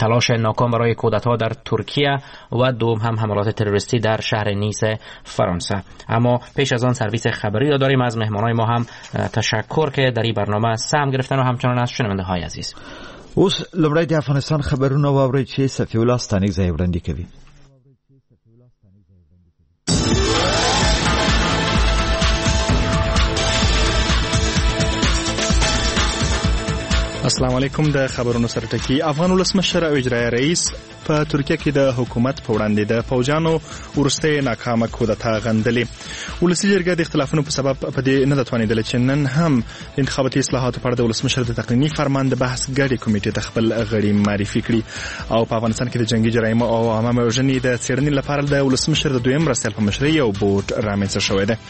تلاش ناکام برای کودتا در ترکیه و دوم هم حملات تروریستی در شهر نیس فرانسه. اما پیش از آن سرویس خبری را داریم. از مهمانای ما هم تشکر که در این برنامه سهم گرفتن و همچنان از شنونده های عزیز. اوس لومړی د افغانستان خبرونه واورئ چې صفي الله ستانکزی وړاندې کوي. السلام علیکم. د خبرونو سره ټکی. افغان ولسمشر او اجرایي رئیس په ترکیه کې د حکومت په وړاندې د فوجانو ورسته ناکامه کودتا غندلې. ولسي جرګه د اختلافونو په سبب په دې نه توانیدل چې نن هم انتخاباتي اصلاحاتو پر د ولسمشر د تقنینی فرمان د بحث ګډي کمیټې ته خپل غړي معرفي کړي. او په افغانستان کې د جنگي جرایم او عامه وژنې د څېړنې لپاره د ولسمشر د دویم مرستیال په مشرۍ یو بورډ رامنځته شوی دی.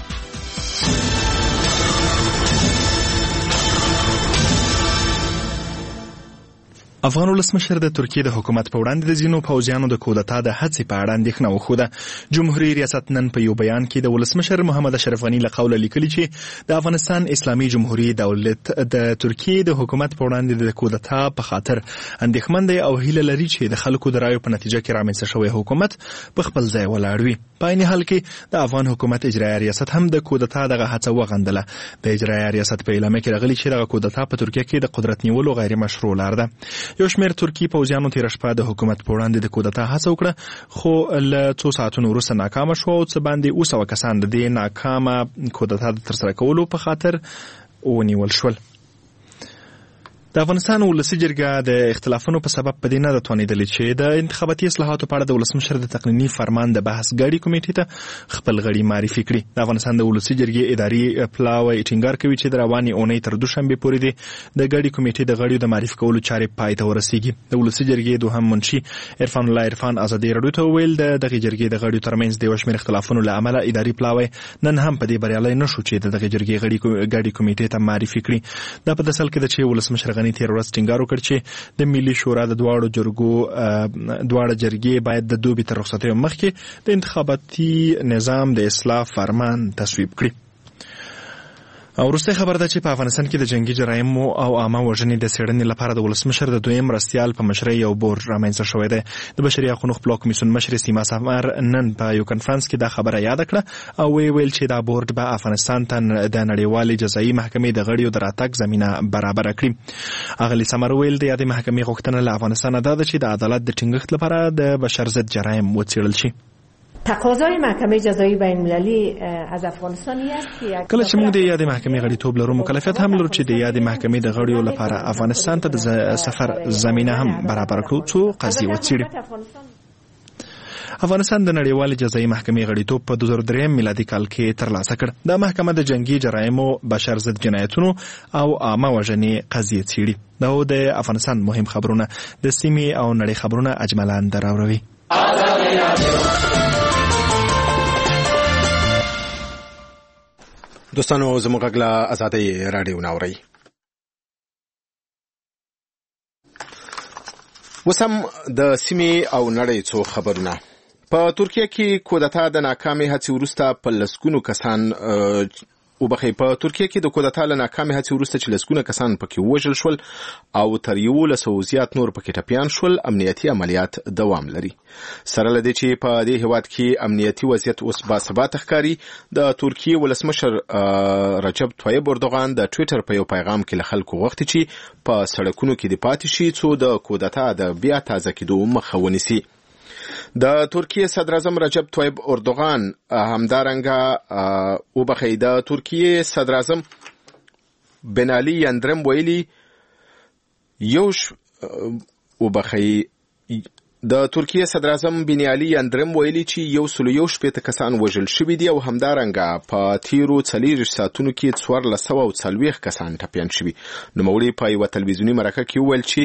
افغان ولسمشر د ترکیه د حکومت په وړاندې د ځینو پوځیانو د کودتا د هڅې په اړه اندېښنه وښوده. جمهوریت ریاست نن په یو بیان کې د ولسمشر محمد اشرف غنی له قوله لیکلي چې د افغانستان اسلامي جمهوریت دولت د ترکیه د حکومت په وړاندې د کودتا په خاطر اندېښمن دی او هیله لري چې د خلکو د رایو په نتیجه کې رامنځته شوی حکومت په خپل ځای ولاړ وي. په عین حال کې د افغان حکومت اجرایي ریاست هم د کودتا دغه هڅه وغندله. د اجرایي ریاست په اعلامیه کې راغلي چې دغه کودتا په ترکیه کې د قدرت نیولو غیر مشروع لار ده. یو شمېر ترکی پوځیانو تېره شپه د حکومت په وړاندې د کودتا هڅه وکړه، خو له څو ساعتونو وروسته ناکامه شوه او څه باندې 200 کسان د دې ناکامه کودتا د ترسره کولو په خاطر ونیول شول. د افغانستان ولسي جرګه د اختلافونو په سبب په دې نه توانیدلې چې د انتخاباتي اصلاحاتو په اړه د ولسمشر د تقنینی فرمان د بحث ګډي کمیټې ته خپل غړي معرفي کړي. د افغانستان د ولسي جرګې اداري پلاوی ټینګار کوي چې د روانې اونۍ تر دوشنبه پورې د ګډي کمیټې د غړیو د معرفي کولو چارې پای ته ورسیږي. د ولسي جرګې دوهم منشي عرفان الله عرفان ازادي رادیو ته ویل د دغه جرګې د غړیو ترمنځ د وشمیر اختلافونو له امله اداري پلاوی نن هم په دې بریالي نشو چې دغه جرګې ګډي کمیټې ته معرفي کړي. دا په داسل کې د چې ولسمشر غنی تیر ورځ ټینګار وکړ چې د ملي شورا د دواړو جرګې باید د دوبي تر رخصتۍ مخکې د انتخاباتي نظام د اصلاح فرمان تصویب کړي. او وروسته خبر ده چې په افغانستان کې د جنگي جرایم او عامه وژنې د څېړنې لپاره د ولسمشر د دویم مرستیال په مشرۍ یو بورډ رامنځته شوی دی. د بشري حقوقو خپلواک کمیسیون مشر سیما سمر نن په یو کنفرانس کې دا خبره یاد کړه او ویل چې دا بورډ به افغانستان ته د نړیوالې جزایي محکمې د غړیو د راتګ زمینه برابر کړي. اغلی سمر ویل د یادې محکمې غوښتنه له افغانستان ده چې د عدالت د ټینګښت لپاره د بشر ضد جرایم وڅېړل شي. تقاضای محکمه جزایی بین المللی از افغانستان است که کله چې موږ د یادې محکمې غړیتوب لرو مکلفیت هم لرو چې د یادې محکمې د غړیو لپاره افغانستان ته د سفر زمینه هم برابر کړو څو قضیې وڅېړي. افغانستان د نړیوالې جزایي محکمې غړیتوب په 2003 میلادي کال کې ترلاسه کړ. دا محکمه د جنگي جرایمو، بشر ضد جنایتونو او عامه وژنې قضیې څېړي. دا د افغانستان مهم خبرونه د سیمې او نړۍ خبرونه اجملاً دراوروي. دوستانو زموږ غږ له آزادۍ راډیو ناورئ. اوس هم د سیمې او نړۍ څو خبرونه. په ترکیه کې کودتا د ناکامې هڅې وروسته په لسګونو کسان په ترکیه کې د کودتا له ناکامې هڅې وروسته چې لسګونه کسان پکې ووژل شول او تر 100 زیات نور پکې ټپیان شول، امنیتي عملیات دوام لري. سره له دې چې په دې هیواد کې امنیتي وضعیت اوس باثباته ښکاري، د ترکیه ولسمشر رجب طیب اردوغان د ټویټر په یو پیغام کې له خلکو غوښتي چې په سړکونو کې د پاتې شي څو د کودتا د بیا تازه کېدو مخه ونیسي. د ترکیه صدر اعظم رجب طیب اردوغان همدارنګه د ترکیه صدر اعظم بنالی یندرم ویلي د ترکیه صدر اعظم بنیالي یندرم ویلي چې 161 کسان وژل شوي دي او همدارنګه په تیرو 40 ساعتونو کې 1440 کسان ټپیان شوي. نوموړي په یوه تلویزیوني مرکه کې وویل چې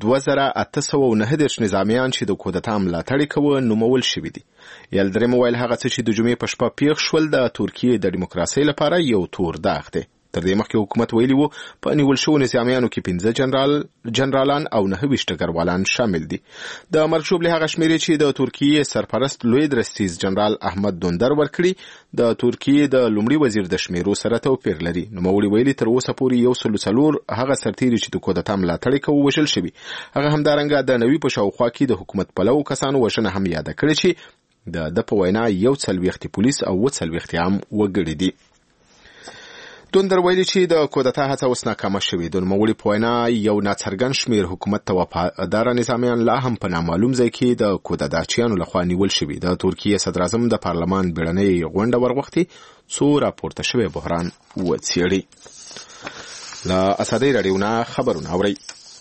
2809 نظامیان چې د کودتا ملاتړ کوي نومول شوي دي. یلدرم ویل هغه څه چې د جمعې په شپه پیښ شول د ترکیه د دیموکراسۍ لپاره یو تور داغ دی. تر دې مخکې حکومت ویلي وو په نیول شوو نظامیانو کې 15 جنرالان او 29 ډګروالان شامل دي. د مرګ ژوبلې هغه شمیرې چې د ترکیې سرپرست لوی درستیز جنرال احمد دوندر ورکړي د ترکیې د لومړي وزیر د شمیرو سره توپیر لري. نوموړي ویلي تر اوسه پورې 104 هغه سرتیري چې د کودتا ملاتړ کوي وژل شوي. هغه همدارنګه د نوي په شاوخوا کې د حکومت پلو کسانو وژنه هم یاد کړې چې د په وینا 40 پولیس او 40 عام وګړي دي. دوندر ویلي چې د کودتا هڅه اوس ناکامه شوې. د نوموړي په وینا یو ناڅرګند شمیر حکومت ته وفادار نظامیان لا هم په نامعلوم ځای کې د کودتاچیانو لخوا نیول شوي. د ترکیې صدر اعظم د پارلمان بیړنۍ غونډه ورغوښتي څو راپورته شوی بحران وڅېړي. له ازادۍ راډیو نه خبرونه اورئ.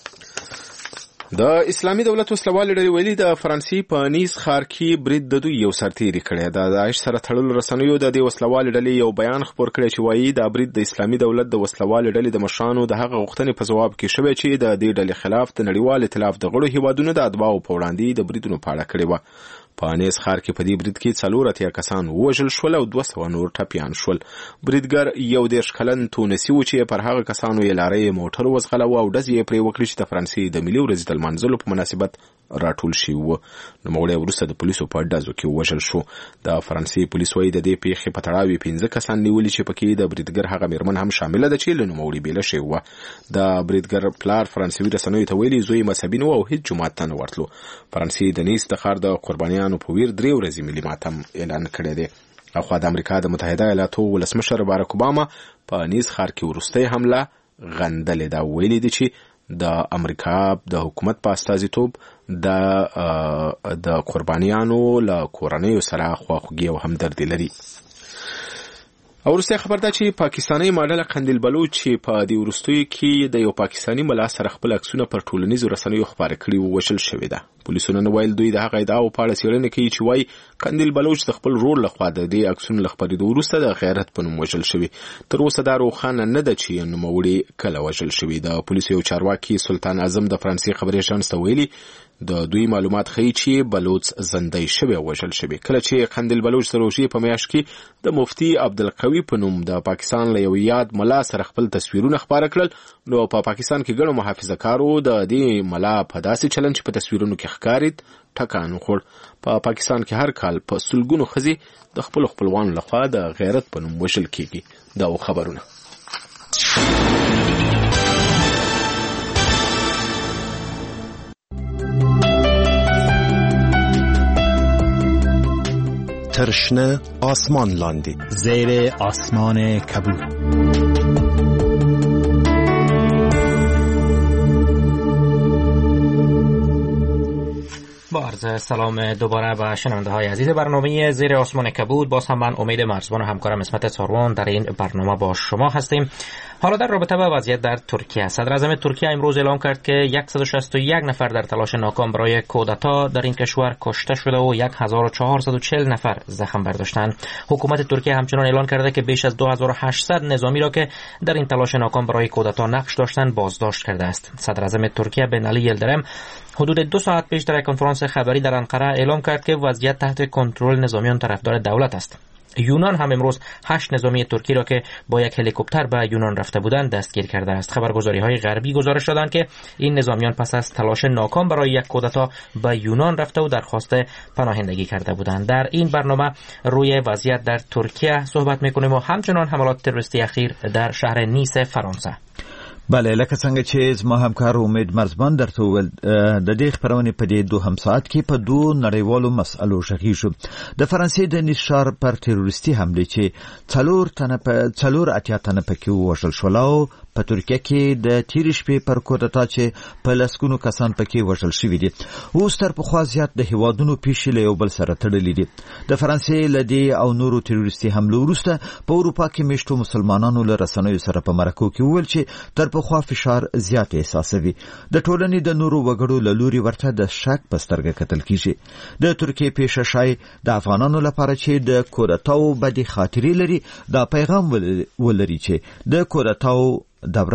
د اسلامي دولت وسلوال ډلې ویلي د فرانسې په نیس ښار کې برید د دوی یو سرتیري کړی. د داعش سره تړلو رسنیو د دې وسلوال ډلې یو بیان خپور کړی چې وایي دا برید د اسلامي دولت د وسلوال ډلې د مشرانو د هغه غوښتنې په ځواب کې شوی چې د دې ډلې خلاف د نړیوال ائتلاف د غړو هیوادونو د اتباعو په وړاندې د بریدونو په اړه کړې وه. په نیس ښار کې په دې برید کې 4 کسان ووژل شول او 200 نور ټپیان شول. بریدګر یو 10 کلن تونسي و چې پر هغه کسانو یې لارې موټر وزغلوه او ډزې یې پرې وکړې چې د فرانسې د ملي ورځې د لمانځلو په مناسبت راټول شوي وو. نوموړی وروسته د پولیسو په ډزو کې ووژل شو. د فرانسې پولیس وایي د دې پیښې په تړاو 15 کسان نیولي چې پکې د بریدګر هغه میرمن هم شامله ده چې له نوموړي بېله شوې وه. د بریدګر پلار فرانسوي رسنیو ته ویلي زوی مذهبي نه و او هیڅ جومات ته نه ورتلو. فرانسې د نیس د ښار د قربانیانو په ویر 3 ورځې ملي ماتم اعلان کړی دی. اخوا د امریکا د متحده ایالاتو ولسمشر باراک اوباما په نیس ښار کې وروستۍ حمله غندلې ده. ویلي دي چې د امریکا د حکومت په استازیتوب د قربانیانو له کورنیو سره خواخوږي او همدردي لري. او وروستی خبر ده چې پاکستاني ماډل قندیل بلوچ چې په دې وروستیو کې د یو پاکستاني ملا سره خپل عکسونه پر ټولنیزو رسنیو خپاره کړي وو وژل شوی ده. پولیسو نن ویل دوی د هغه ادعاو په اړه څېړنه کوي چې وایي قندیل بلوچ د خپل رول لخوا د دې عکسونو له خپرېدو وروسته د غیرت په نوم وژل شوی. تر اوسه دا روښانه نه ده چې نوموړي کله وژل شوی. د پولیسو یو چارواکي سلطان اعظم د فرانسې خبري اژانس ته ویلي د دوی معلومات ښیي چې بلوچ زندۍ شوی او وژل شوی. کله چې قندیل بلوچ د روژې په میاشت کې د مفتي عبدالقوي په نوم د پاکستان له یو یاد ملا سره خپل تصویرونه خپاره کړل، نو په پاکستان کې ګڼو محافظه‌کارو د دې ملا په داسې چلن چې په تصویرونو کې ښکارید ټکان وخوړ. په پاکستان کې هر کال په سلګونو ښځې د خپل خپلوانو لخوا د غیرت په نوم وژل کېږي. دا خبرونه ترشنه آسمان لاندی زیر آسمان کبود. با عرض سلام دوباره به شنونده های عزیز برنامه زیر آسمان کبود. باز هم من امید مرزبان و همکارم اسمت ساروان در این برنامه با شما هستیم. حالا در رابطه با وضعیت در ترکیه، صدر اعظم ترکیه امروز اعلام کرد که 161 نفر در تلاش ناکام برای کودتا در این کشور کشته شده و 1440 نفر زخم برداشتند. حکومت ترکیه همچنان اعلان کرده که بیش از 2800 نظامی را که در این تلاش ناکام برای کودتا نقش داشتند بازداشت کرده است. صدر اعظم ترکیه بن علی یلدرم حدود 2 ساعت پیش در کنفرانس خبری در انقره اعلام کرد که وضعیت تحت کنترل نظامیان طرفدار دولت است. یونان هم امروز 8 نظامی ترکی را که با یک هلیکوپتر به یونان رفته بودند دستگیر کرده است. خبرگزاری‌های غربی گزارش دادند که این نظامیان پس از تلاش ناکام برای یک کودتا به یونان رفته و درخواست پناهندگی کرده بودند. در این برنامه روی وضعیت در ترکیه صحبت می‌کنیم و همچنان حملات تروریستی اخیر در شهر نیس فرانسه. بله، لکه څنګه چې زما همکار امید مرزبان درته وویل، د دې خپرونې په دې 2 ساعت کې په 2 نړیوالو مسألو غږیږو. د فرانسې د نیس ښار پر تروریستي حملې چې 4 اتیا تنه پکې ووژل شول او په ترکیه کې د تیرې شپې پر کودتا چې په لسګونو کسان پکې وژل شوي دي، اوس تر پخوا زیات د هیوادونو پیښې له یو بل سره تړلې دي. د فرانسې له دې او نورو تروریستي حملو وروسته په اروپا کې میشتو مسلمانانو له رسنیو سره په مرکو کې وویل چې تر پخوا فشار زیات احساسوي. د ټولنې د نورو وګړو له لوري ورته د شک په سترګه کتل کیږي. د ترکیې پیښه شای د افغانانو لپاره چې د کودتاو بدې خاطرې لري دا پیغام ولري چې د کودتاو دوره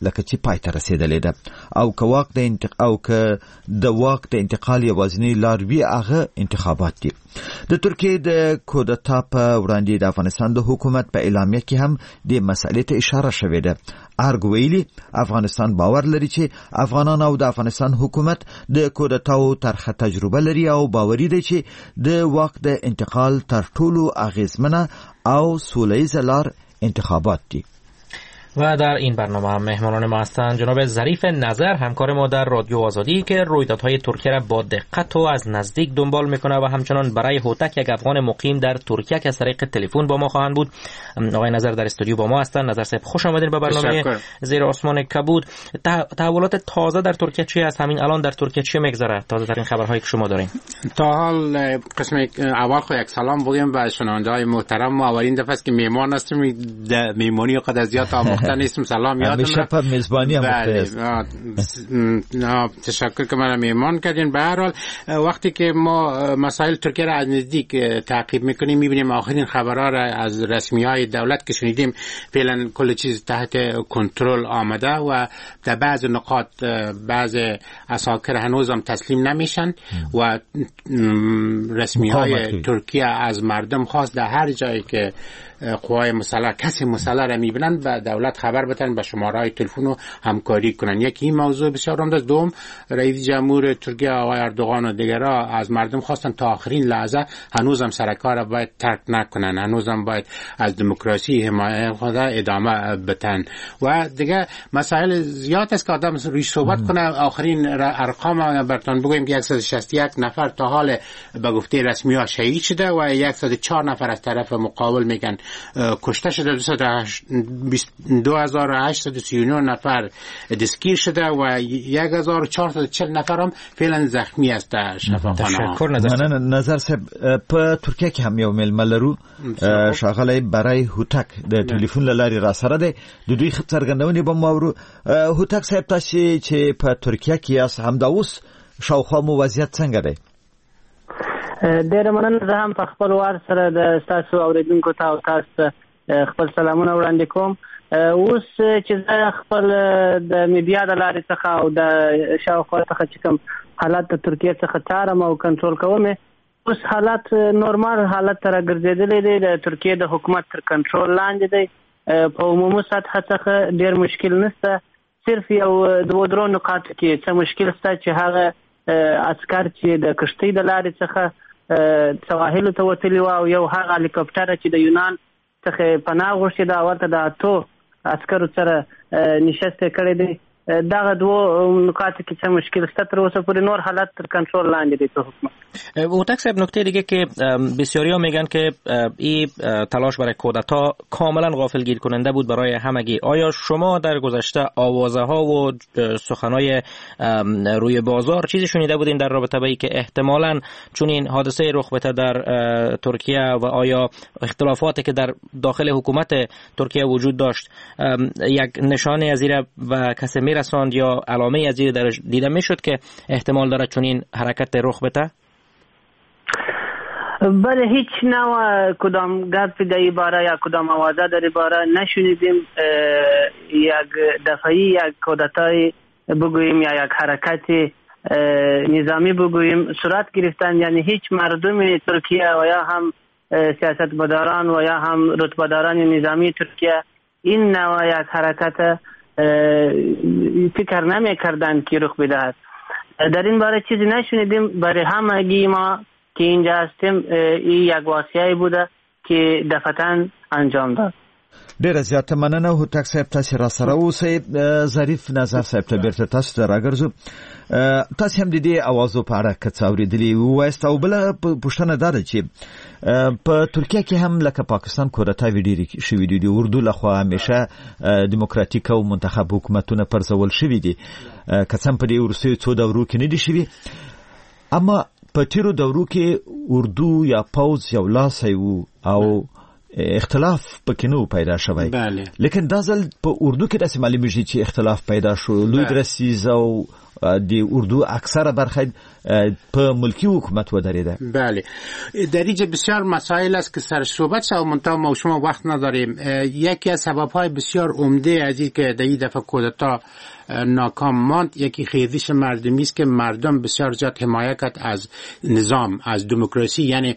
لکه چې پای ته رسیدلې ده او که د واک د انتقال یوازینی لار وي هغه انتخابات دي. د ترکیې د کودتا په وړاندې د افغانستان د حکومت په اعلامیه کې هم د مسئلې ته اشاره شوې ده. ارګ ویلي افغانستان باور لري چې افغانان او د افغانستان حکومت د کودتاو ترخه تجربه لري او باوري دي چې د واک د انتقال تر ټولو اغیزمنه او سولیزه لار انتخابات دي. و در این برنامه هم مهمانان ما هستند جناب ظریف نظر، همکار ما در رادیو آزادی که رویدادهای ترکیه را با دقت و از نزدیک دنبال میکنه و همچنان برای هوتک یک افغان مقیم در ترکیه که از طریق تلفن با ما خواهند بود. آقای نظر در استودیو با ما هستند. نظر صاحب خوش آمدین به برنامه زیر آسمان کبود. تحولات تازه در ترکیه چی است؟ همین الان در ترکیه چی میگذره؟ تازه ترین خبرهایی که شما دارین. تا حال قسم اول خو یک سلام بگیم به شنونده‌های محترم. اولین دفعه است که میهمان هستیم. میهمانی قد زیاد نیستم. سلام یادم رفت. میزبانی هم تشکر که من میهمان کردین. به هر حال وقتی که ما مسائل ترکیه را از نزدیک تعقیب میکنیم میبینیم آخرین خبرها را از رسمیای دولت که شنیدیم فعلا کل چیز تحت کنترل آمده و در بعض نقاط بعض عساکر هنوز هم تسلیم نمیشن و رسمیای ترکیه از مردم خواست در هر جایی که قوای مسلح کسی مسلح را میبینن به دولت خبر بدن، به شماره‌های تلفن و همکاری کنن. یکی این موضوع بسیار عمده است. دوم رئیس جمهور ترکیه آقای اردوغان و دیگرها از مردم خواستن تا آخرین لحظه هنوزم سرکار را باید ترک نکنن، هنوزم باید از دموکراسی حمایت خود ادامه بدن و دیگه مسائل زیاد است که آدم روی صحبت کنه. آخرین ارقام براتون بگویم که 161 نفر تا حال به گفته رسمی‌ها شهید شده و 104 نفر از طرف مقابل میگن کشته شده. 2839 نفر دستگیر شده و 1440 نفر هم فعلا زخمی است در شفاخانه. نظر صاحب په ترکیه کې هم یو مېلمه لرو ښاغلی برای هوتک د ټلیفون له لارې را سره دی. د دوی څرګندونې به مو اورو. هوتک صاحب تاسو چې په ترکیه کې یاست همدا اوس شاوخوا مو وضعیت څنګه دی؟ ډېره مننه. زه هم په خپل وار سره د ستاسو اوریدونکو ته او تاسو خپل سلامونه وړاندې کوم. اوس چې زه خپل د میډیا د لارې څخه او د شاوخوا څخه چې کوم حالات د ترکیه څخه څارم او کنټرول کوم، اوس حالات نورمال حالت ته راګرځېدلی دی. د ترکیه د حکومت تر کنټرول لاندې دی. په عمومي سطحه څخه ډېر مشکل نشته. صرف یو دوه درو نقاطو کې څه مشکل شته چې هغه عسکر چې د کشتۍ د لارې څخه سواحلو ته وتلي وو او یو هغه هلیکاپټر چې د یونان څخه پناه غوښتې ده ورته د اتو عسکرو سره نشسته کړی دی. دغه دوه نکات که چه مشکل است تر اوسه پورې نور حالت تر کنترل لاندې دي تو حکومت. هوتک صاحب نکته دیگه که بسیاری ها میگن که این تلاش برای کودتا کاملا غافلگیر کننده بود برای همگی. آیا شما در گذشته آوازه ها و سخنای روی بازار چیزی شنیده بودین در رابطه با اینکه احتمالاً چون این حادثه رخ بده در ترکیه و آیا اختلافاتی که در داخل حکومت ترکیه وجود داشت یک نشانه از این و کسی میرساند یا علامه از این درش دیده میشد که احتمال داره چون این حرکت رخ بده؟ بله، هیچ نوع کدام گپ در این باره یا کدام آوازه در این باره نشنیدیم. یک دفعی یک کودتای بگوییم یا یک حرکت نظامی بگوییم صورت گرفتن، یعنی هیچ مردم ترکیه و یا هم سیاستمداران و یا هم رتبه‌داران نظامی ترکیه این نوع یک حرکت فکر نمی کردن که رخ بدهد. در این باره چیزی نشنیدیم. برای همگی ما که اینجا هستیم این یک واقعی بوده که دفعتاً انجام داد. ډیره زیاته مننه هوتک صاحب، تاسو را سره اوسئ. ظریف نظر صاحب ته بیرته تاسو ته راګرځو. تاسو هم د دې اوازو په اړه څه اورېدلي وایست او بله پوښتنه دا ده چې په ترکیه کې هم لکه پاکستان کودتاوې ډېرې شوي دي. د اردو لخوا همیشه دیموکراتیک او منتخب حکومتونه پرځول شوي دي، که څه هم په دې وروستیو څو دورو کې نه دي شوي، اما په تیرو دورو کې اردو یا پوځ یو لاسی و او اختلاف پکې نه پیدا شوی. لیکن دا ځل په اردو کې داسې معلومیږي چې اختلاف پیدا شو. لوی درسیز او د اردو اکثره برخه په ملکی حکومت ودریده. بله، در اینجا بسیار مسائل است که سر صحبت شد، منتها ما شما وقت نداریم. یکی از سبب‌های بسیار عمده از این که در این دفعه کودتا ناکام ماند، یکی خیزش مردمی است که مردم بسیار زیاد حمایت کرد از نظام، از دموکراسی. یعنی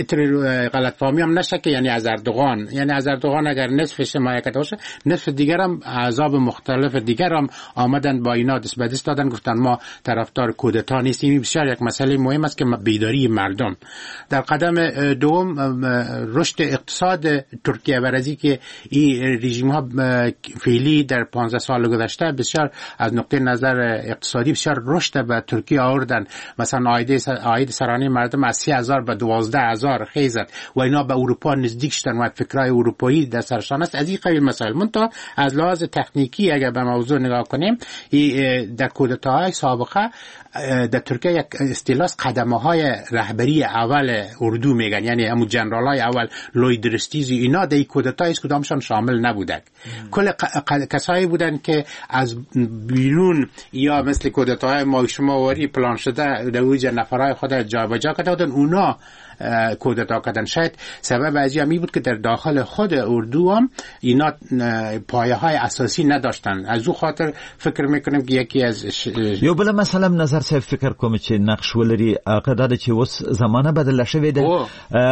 غلط فهمی هم نشه که یعنی از اردوغان، یعنی از اردوغان اگر نصفش حمایت کرده باشه، نصف دیگر هم احزاب مختلف دیگر هم آمدن با اینا دست به دست دادن، گفتن ما طرفدار کودتا نیستیم. بسیار یک مسئله مهم است که بیداری مردم. در قدم دوم رشد اقتصاد ترکیه برای که این رژیم ها فعلی در 15 سال گذشته بسیار از نقطه نظر اقتصادی بسیار رشد به ترکیه آوردن. مثلا عاید سرانه مردم از 30,000 به 12,000 خیزد و اینا به اروپا نزدیک شدن و فکرای اروپایی در سرشان است. از این قبیل مسائل. منتها از لحاظ تکنیکی اگر به موضوع نگاه کنیم، در کودتاهای سابقه در ترکیه یک اصطلاح قدمه‌های رهبری اول اردو میگن، یعنی همون جنرالای اول لوی درستیزی اینا در کودتا هیچ کدامشان شامل نبودن. کل کسایی بودن که از بیرون یا مثل کودتاهای ما شما وری پلان شده در اوج نفرای خود جابجا کرده بودن، اونا کودتا کردن. شاید سبب از این بود که در داخل خود اردو هم اینا پایه های اساسی نداشتن. از او خاطر فکر میکنم که یکی از یو بل مثلا نظر صاحب فکر کوم چې نقش ولري عقیده چې اوس زمانه بدله شوې ده،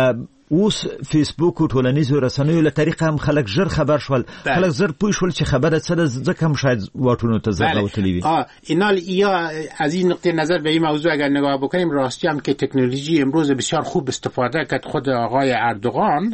اوس فیسبوک او ټولنیزو رسنیو له طریقه هم خلک ژر خبر شول، خلک ژر پوه شول چې خبره څه ده، ځکه هم شاید واټونو ته زړه وتلی وي. اینا یا از این نقطه نظر به این موضوع اگر نگاه بکنیم، راستی هم که تکنولوژی امروز بسیار خوب استفاده کرد. خود آقای اردوغان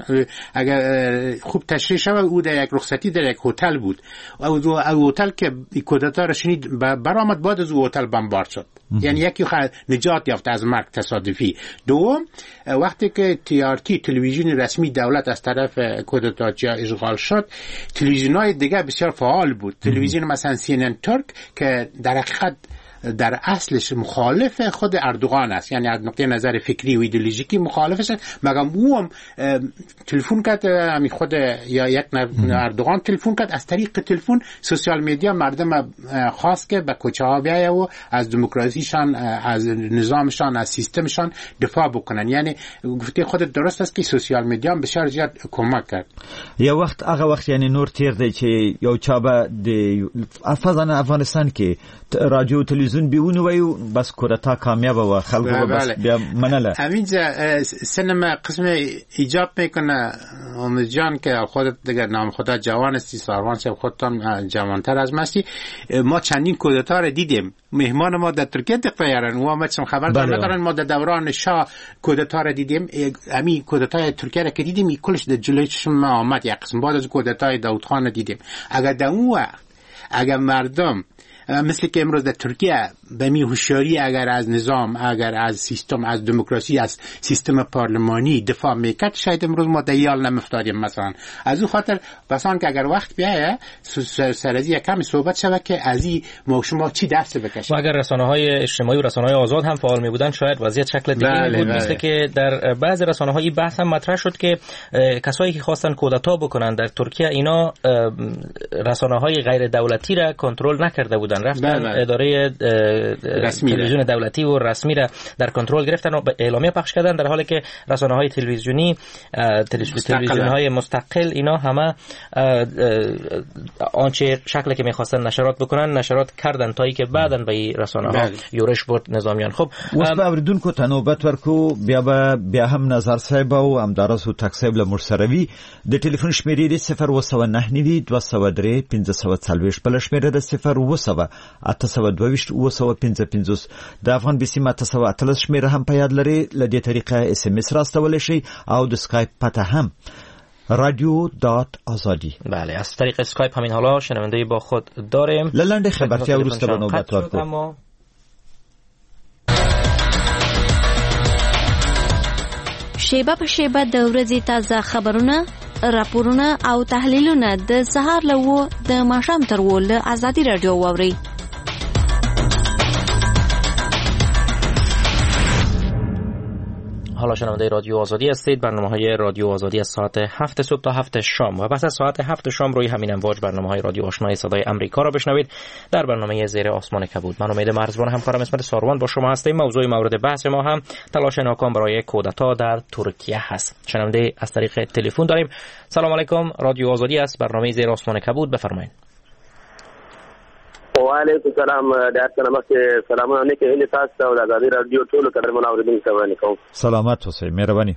اگر خوب تشریح شود، او در یک رخصتی در یک هتل بود، او هتل که کودتا را شنید برآمد، بعد از او هتل بمبارد شد. یعنی یکی نجات یافت از مرگ تصادفی. دوم، وقتی که TRT تلویزیون رسمی دولت از طرف کودتاچیا اشغال شد، تلویزیون‌های دیگه بسیار فعال بود. تلویزیون مثلا CNN ترک که در حقیقت در اصلش مخالف خود اردوغان است، یعنی از نقطه نظر فکری و ایدئولوژیکی مخالفش است، مگم او هم تلفن کرد، همین خود یا یک اردوغان تلفن کرد، از طریق تلفن سوشال میدیا مردم خواست که به کوچه ها بیایه و از دموکراسیشان، از نظامشان، از سیستمشان دفاع بکنن. یعنی گفته خود درست است که سوشال میدیا هم بسیار زیاد کمک کرد. یا هغه وخت یعنی نور تیر دی چې یو چا به د افغانستان کې رادیو تلویزیون بیونه وایو بس کودتا کامیاب و خلکو بس بیا منله. همینجا سینما قسم ایجاب میکنه امید جان که خودت دیگه نام خدا جوان استی، ساروان صاحب خودتان جوانتر از مستی. ما چندین کودتا را دیدیم. مهمان ما در ترکیه دقیقاً و ما چون خبر ندارن، ما در دوران شاه کودتا را دیدیم. همین کودتای ترکیه را که دیدیم کلش در جلوی چشم آمد. یک قسم بعد از کودتای داود خان دیدیم. اگر در اون وقت اگر مردم مثل که امروز در ترکیه به می هوشیاری اگر از نظام، اگر از سیستم، از دموکراسی، از سیستم پارلمانی دفاع میکرد، شاید امروز ما دیال نمیفتادیم. مثلا از اون خاطر بسان که اگر وقت بیایه سرازی کمی صحبت شود که از این ما شما چی درس بکشید. و اگر رسانه‌های اجتماعی و رسانه‌های آزاد هم فعال می بودن، شاید وضعیت شکل دیگری بود. مثل که در بعضی رسانه‌های بحث هم مطرح شد که کسایی که خواستن کودتا بکنن در ترکیه، اینا رسانه‌های غیر دولتی را کنترل نکرده بودن، رفتن اداره تلویزیون دولتی و رسمی را در کنترل گرفتن و اعلامیه پخش کردن، در حالی که رسانه‌های تلویزیونی، تلویزیون‌های مستقل، اینا همه آنچه شکلی که می‌خواستن نشرات بکنن نشرات کردن، تا اینکه بعداً به این رسانه‌ها یورش برد نظامیان. خب اوس به اوریدونکو ته نوبت ورکو، بیا هم نظر صاحب او همدارس او تکسیب له مرسروي د ټلیفون شمیرې 009 203 1540 بل شمیره د 0 822 د افغان بیسی ماته سوا اتلس شمیره هم په یاد لري. لدې طریقه SMS راستول شي او د اسکایپ پته هم radio.azadi. بله، از طریق اسکایپ همین حالا شنونده با خود داریم. لنډه خبرتیا وروسته به نوبت ورکو. شیبه په شیبه د ورځې تازه خبرونه، راپورونه او تحلیلونه د سهار له د ماښام تر ول ازادي رادیو واوري. حالا شنونده رادیو آزادی هستید. برنامه‌های رادیو آزادی از ساعت 7 صبح تا 7 شام و پس از ساعت 7 شام روی همین امواج برنامه‌های رادیو آشنای صدای آمریکا را بشنوید. در برنامه زیر آسمان کبود من امید مرزبان همکارم اسمت ساروان با شما هستیم. موضوع مورد بحث ما هم تلاش ناکام برای کودتا در ترکیه هست. شنونده از طریق تلفن داریم. سلام علیکم، رادیو آزادی است، برنامه زیر آسمان کبود، بفرمایید. و علیکم السلام. ډیر سلامونه سلامونه کې هلي تاسو او د ازادي رادیو ټولو قدرمنو اوریدونکو ته وانه کوم. سلامت اوسئ، مهرباني.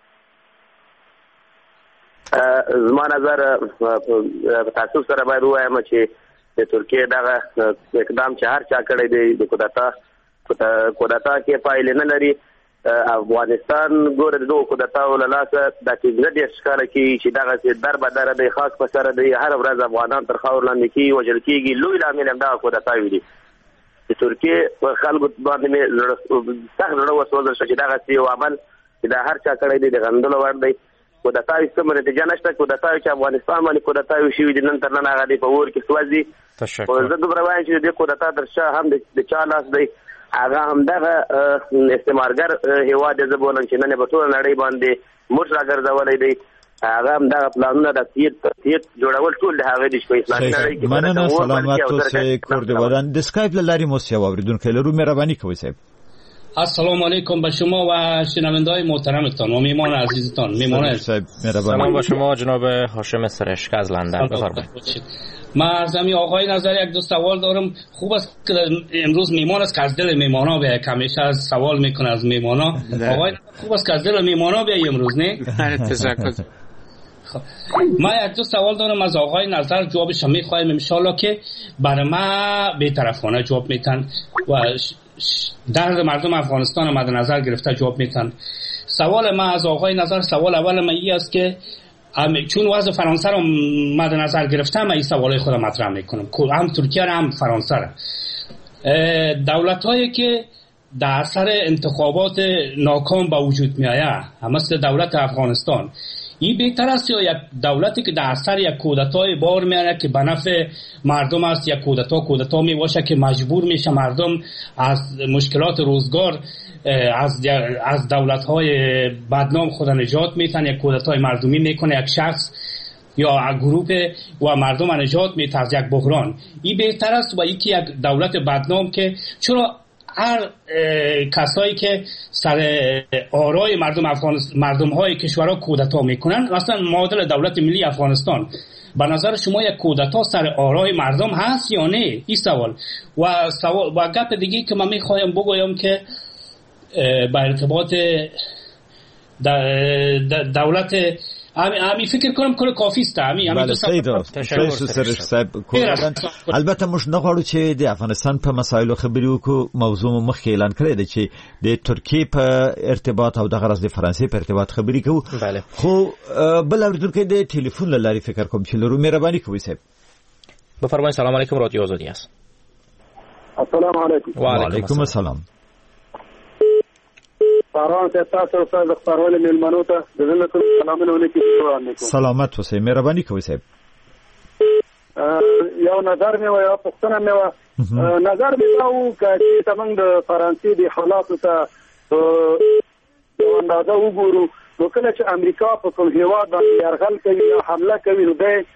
زما نظر په تاسو سره باید وایم چې د ترکیه دغه اقدام چې هر چا کړی دی د کودتا کې پایله نه لري. افغانستان ګوره د دوه کودتاو له لاسه د کېږي ډېر ښکاره کېږي چې دغسې در بدره دی، خاص په سره دی، هر ورځ افغانان تر خاور لاندې کېږي، وژل کېږي. لوی لامل همدغه کودتاوې دي. د ترکیې په خلکو باندې مې سخت زړه وسوځل شو چې دغسې یو عمل چې دا هر چا کړی دی د غندلو وړ دی. کودتاوې کومه نتیجه نشته. کودتاوې چې افغانستان باندې کودتاوې شوي دي نن تر نن هغه دی په اور کې سوځي. زه دومره وایم چې د دې کودتا تر شا هم د چا لاس دی. هغه همدغه استعمارګر هیواد زه بولم چې نن په ټوله نړۍ باندې موږ راګرځولی دی. هغه همدغه پلانونه د تیت جوړول ټول د هغې دي چې په اسلامي نړۍ کې مننه. سلامت اوسئ کوردوادان. د سکایپ له لارې مو یو اورېدونکی لرو، مهرباني کوئ صاحب. السلام علیکم به شما و شنونده‌های محترمتان و میهمان عزیزتان. سلام با شما جناب هاشم سرشک از لندن، بفرمایید. من از همین آقای نظر یک دو سوال دارم. خوب است که امروز میمان است که از دل میمانا بیایی، همیشه از سوال میکنه از میمانا. آقای خوب است که از دل میمانا بیایی امروز، نه؟ من یک دو سوال دارم از آقای نظر، جوابش هم میخوایم انشالله که برای ما بی‌طرفانه جواب میتن و درد مردم افغانستان مد نظر گرفته جواب میتن. سوال من از آقای نظر، سوال اول من این است که چون وضع فرانسه رو مد نظر گرفتم من این سوالای خودم مطرح میکنم، هم ترکیه هم فرانسه رو. دولت هایی که در اثر انتخابات ناکام به وجود می آید مثل دولت افغانستان، این بهتر است یا یک دولتی که در اثر یک کودتای بار میاره که به نفع مردم است، یک کودتا می باشه که مجبور میشه مردم از مشکلات روزگار از دولت‌های بدنام خود نجات میتن، یک کودتای مردمی میکنه یک شخص یا گروه و مردم نجات میده از یک بحران. این بهتر است و یکی یک دولت بدنام که چرا هر کسایی که سر آرای مردم های کشورها کودتا میکنن، مثلا معادل دولت ملی افغانستان، به نظر شما یک کودتا سر آرای مردم هست یا نه؟ این سوال. و گپ دیگه که من میخوایم بگویم که با ارتباط دولت امی فکر کنم کار کافی است. بله البته موږ نه غواړو چې د افغانستان په مسایلو خبرې وکړو. موضوع مو مخکې اعلان کړی دی چې د ترکیې په ارتباط او د غرض د فرانسې په ارتباط خبرې کوو. خو بل اورېدونکی د ټلیفون له لارې فکر کوم چې لرو. مهرباني کوئ صاحب. بفرمایید. سلام علیکم، رادیو آزادی است. السلام علیکم. و علیکم السلام. سلام تاسو ته د خبرولې ملمنو ته د زړه ټول سلامونه ونکړم. سلامت اوسئ، مهرباني کوئ صاحب. یو نظر مې و یا پښتنه مې و نظر مې او چې تمنګ د فرانسې د حالاتو ته اندازه وګورو، نو کله چې امریکا په کوم هیواد باندې یرغل کوي یا حمله کوي نو د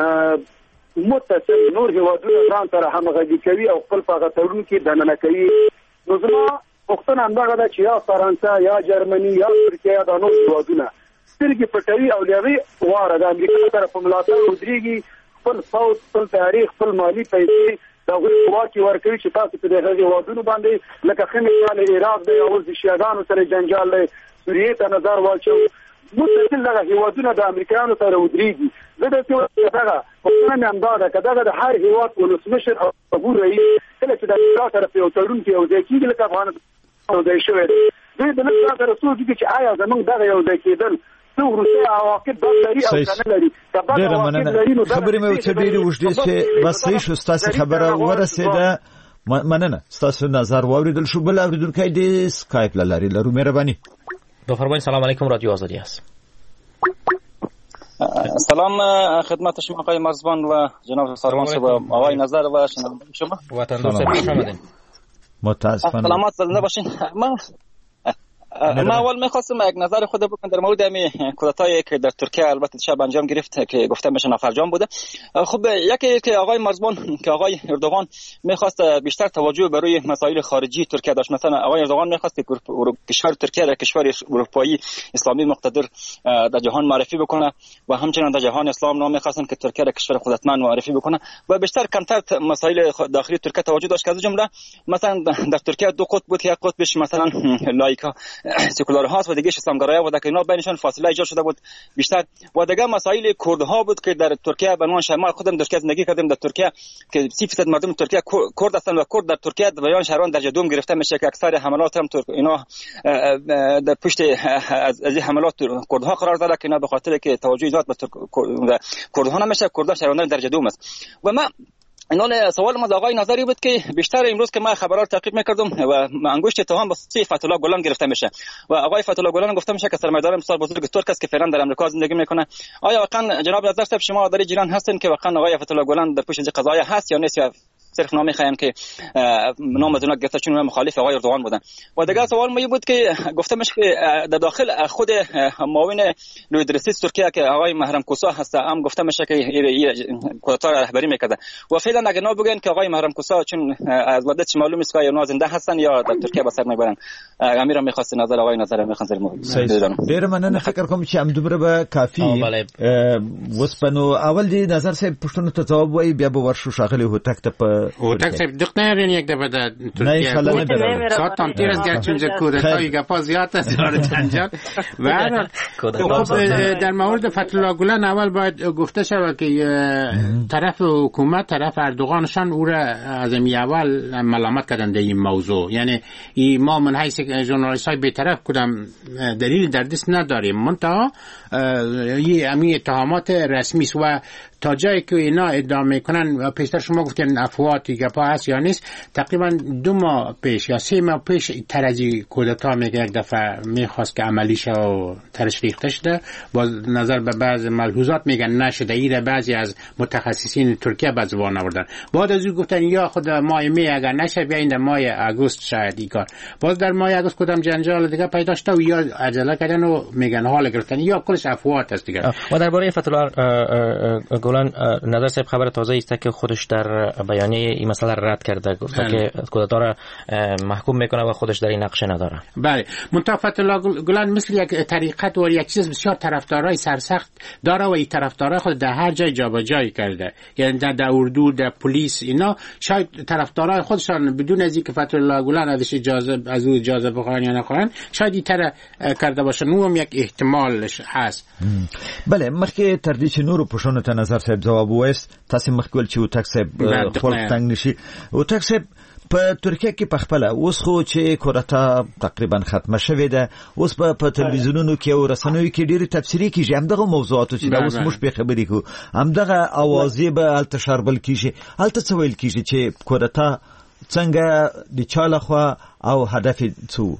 متصل نور هیوادونو ځان سره همغږي کوي او خپل په غترون کې دننه کوي. نو زما وختونه همدغه ده چې یا فرانسه یا جرمني یا ترکیه دا نور هیوادونه سترګې پټوي او لیوي واره د امریکا سره په ملاتړ ودرېږي، خپل پوځ، خپل تاریخ، خپل مالي پیسې د هغوی واکې ورکوي چې تاسو په دغه هیوادونو باندې لکه ښه مثال عراق دی او د شیعاګانو سره جنجال دی، سوریې ته نظر واچو. متصل دغه هیوادونه د امریکایانو سره ودرېږي. زه داسې وایم دغه پوښتنه مې همدا ده که دغه د هر هیواد ولسمشر او عبور رئیس کله چې د امریکا سره په یو تړون کې یو ځای کېږي لکه افغانستان یو ځای شوی دی، دوی د نن سره سوچ وکړي چې آیا زموږ دغه یو ځای کېدل څه وروستی عواقب بد لري او که نه لري. ډېره مننه. خبرې مې ورته ډېرې اوږدې شوې، بس صحیح شو، ستاسې خبره ورسېده. مننه، ستاسو نظر واورېدل شو. بل اورېدونکی د سکایپ له لارې لرو. مهرباني. بفرمایید. سلام علیکم، رادیو آزادی است. سلام خدمت شما آقای مرزبان و جناب ساروان صاحب، آقای نظر و شنونده شما. وطن دوست خوش آمدین. متاسفانه سلامت زنده باشین. من ما اول میخواستم یک نظر خود بکنم در مورد همین کودتایی که در ترکیه البته شب انجام گرفت که گفته میشه نافرجام بوده. خب یکی که آقای مرزبان که آقای اردوغان میخواست بیشتر توجه به روی مسائل خارجی ترکیه داشت. مثلا آقای اردوغان میخواست که کشور ترکیه را کشور اروپایی اسلامی مقتدر در جهان معرفی بکنه و همچنین در جهان اسلام نام میخواستن که ترکیه را کشور قدرتمند معرفی بکنه و بیشتر کمتر مسائل داخلی ترکیه توجه داشت. از جمله مثلا در ترکیه دو قطب بود، یک قطبش مثلا لایکا سکولار هاست و دیگه اسلامگرایه و در اینا بینشون فاصله ایجاد شده بود بیشتر. و دیگه مسائل کردها بود که در ترکیه به عنوان شما خودم در ترکیه زندگی کردم، در ترکیه که 30% مردم ترکیه کرد هستند و کرد در ترکیه در بیان شهران درجه دوم گرفته میشه که اکثر حملات هم اینا در پشت از این حملات کردها قرار داره که اینا به خاطر که توجه زیاد به کردها نمیشه، کردها شهران درجه دوم است. و ما اینال سوال ما از آقای نظری بود که بیشتر امروز که ما خبرات تعقیب میکردم و انگشت اتهام به فتح الله گلان گرفته میشه و آقای فتح الله گلان گفته میشه که سرمایه‌دار بسیار بزرگ ترک است که فعلا در آمریکا زندگی میکنه. آیا واقعا جناب نظر صاحب شما در جریان هستین که واقعا آقای فتح الله گلان در پشت قضایا هست یا نیست، یا صرف نام میخواین که نام از اونها گرفته چون مخالف آقای اردوغان بودن؟ و دیگه سوال ما بود که گفته میشه که در داخل خود معاون لوی درسیس ترکیه که آقای محرم کوسا هست هم گفته میشه که کودتا رهبری میکرده و فعلا اگه نا بگن که آقای محرم کوسا چون از مدت معلوم است که یا زنده هستن یا در ترکیه به سر میبرن. امیر میخواست نظر آقای نظر میخوام ډیر مننه. فکر کوم چې هم دومره به کافی وسپنو اول دی نظر صاحب پښتون ته جواب وای بیا به ورشو شاغلی هوتک ته په هوتک صاحب دقت نرین یک دفعه در ترکیه ساعت هم تیر است گرچه اونجا کودتای گپا زیاد است انجام و در مورد فتح الله گلان اول باید گفته شود که طرف حکومت طرف اردوغانشان او را از اول ملامت کردن در این موضوع. یعنی ما من حیث ژورنالیست های بی‌طرف کدام دلیل در دست نداریم، منتها این اتهامات رسمی است و تا جایی که اینا ادعا میکنن پیشتر شما گفتین افواهی گپا هست یا نیست، تقریبا 2 ماه پیش یا 3 ماه پیش ترجی کودتا میگه یک دفعه میخواست که عملی شه و ترش ریخته شده، با نظر به بعض ملحوظات میگن نشده. ایره بعضی از متخصصین ترکیه به زبان آوردن، بعد از اون گفتن یا خود ماه می اگر نشه بیاین در ماه آگوست شاید این کار. باز در ماه آگوست کدام جنجال دیگه پیدا شده و یا عجله کردن و میگن حال گرفتن یا کلش افواهات است دیگه. و درباره فتح الله گلان نظر صاحب خبر تازه است که خودش در بیانیه این مسئله رد کرده، گفته که کودتا را محکوم میکنه و خودش در این نقشه نداره. بله، منتها فتح الله گلان مثل یک طریقت و یک چیز بسیار طرفدارای سرسخت داره و این طرفدارای خود در هر جای جابجایی کرده، یعنی در اردو، در پلیس، اینا شاید طرفدارای خودشان بدون از اینکه فتح الله گلان ازش اجازه بخوان یا نخوان شاید این طرح کرده باشن. اون یک احتمالش هست. بله، مخکې تر دې چې نورو پوښتنو ته نظر صاحب جواب وایست، تاسو مخکې ول چې وتک صاحب خپل تنګ نشي. وتک صاحب په ترکیه کې په خپل اوس خو چې کورتا تقریبا ختمه شوې ده، اوس په تلویزیونونو کې او رسنیو کې ډېری تفسیری کیږي همدغه موضوعاتو چې اوس موږ په خبرې کوو، همدغه اوازې به الته شربل کیږي. الته څه ویل کیږي چې کورتا څنګه د چا لخوا او هدف څه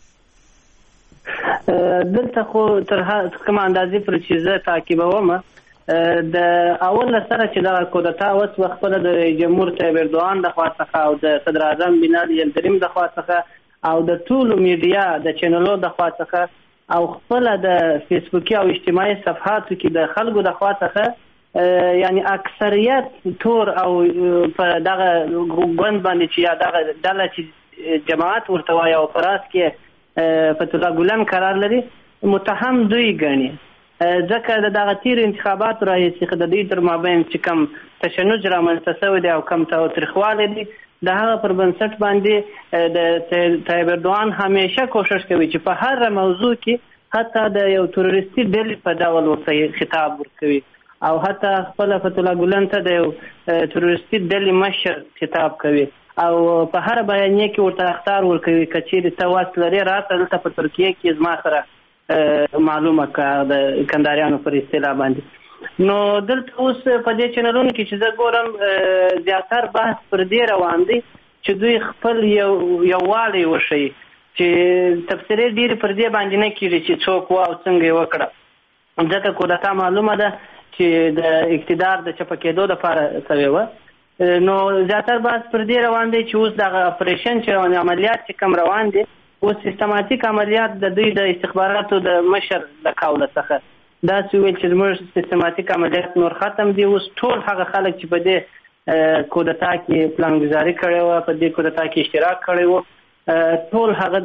دلته خو تر کومه اندازې پر چیزه تعقیبوم. د اول سره چې دا کودتا اوس خپل د جمهور طیب اردوغان د خوا څخه او د صدر اعظم بنالي یلدریم د خوا څخه او د ټولو میډیا د چینلونو د خوا څخه او خپل د فیسبوکي او اجتماعي صفحاتو کې د خلکو د خوا څخه یعنی اکثریت تور او په دغه ګوند باندې چې یا دغه ډله چې جماعت ورته وایي او پراس کې فتح الله گلان قرار لري متهم دوی ګڼي، ځکه د دغه تیر انتخاباتو راهیسې د دوی تر مابین چې کم تشنج رامنځته شوی دی او کم تاوتریخوالی دی، د هغه پر بنسټ باندې د طیب اردوغان همیشه کوشش کوي چې په هر موضوع کې حتی د یو تروریستي ډلې په ډول ورته خطاب ورکوي او حتی خپل فتح الله گلان ته د یو تروریستي ډلې مشر خطاب کوي او په هر بیانیه کې ورته اخطار ورکوي که چیرې ته وس لرې راته دلته په ترکیه کې زما سره معلومه که د کنداریانو پر اصطلاح باندې. نو دلته اوس په دې چینلونو کې چې زه ګورم زیاتر بحث پر دې روان دی چې دوی خپل یووالی وښیي، چې تفسیرې ډېرې پر دې باندې نه کېږي چې څوک و او څنګه یې وکړه، ځکه کودتا معلومه ده چې د اقتدار د چپه کېدو دپاره شوې وه. نو زیاتر بحث پر دې روان دی چې اوس دغه اپریشن چې عملیات چې کم روان دي او سیستماتیک عملیات د دوی د استخباراتو د مشر د قوله څخه دا ویل چې موږ سیستماتیک عملیات نور ختم دي. اوس ټول هغه خلک چې په دې کودتا کې پلانګذاري کړې و، په دې کودتا کې اشتراک کړی و، ټول هغه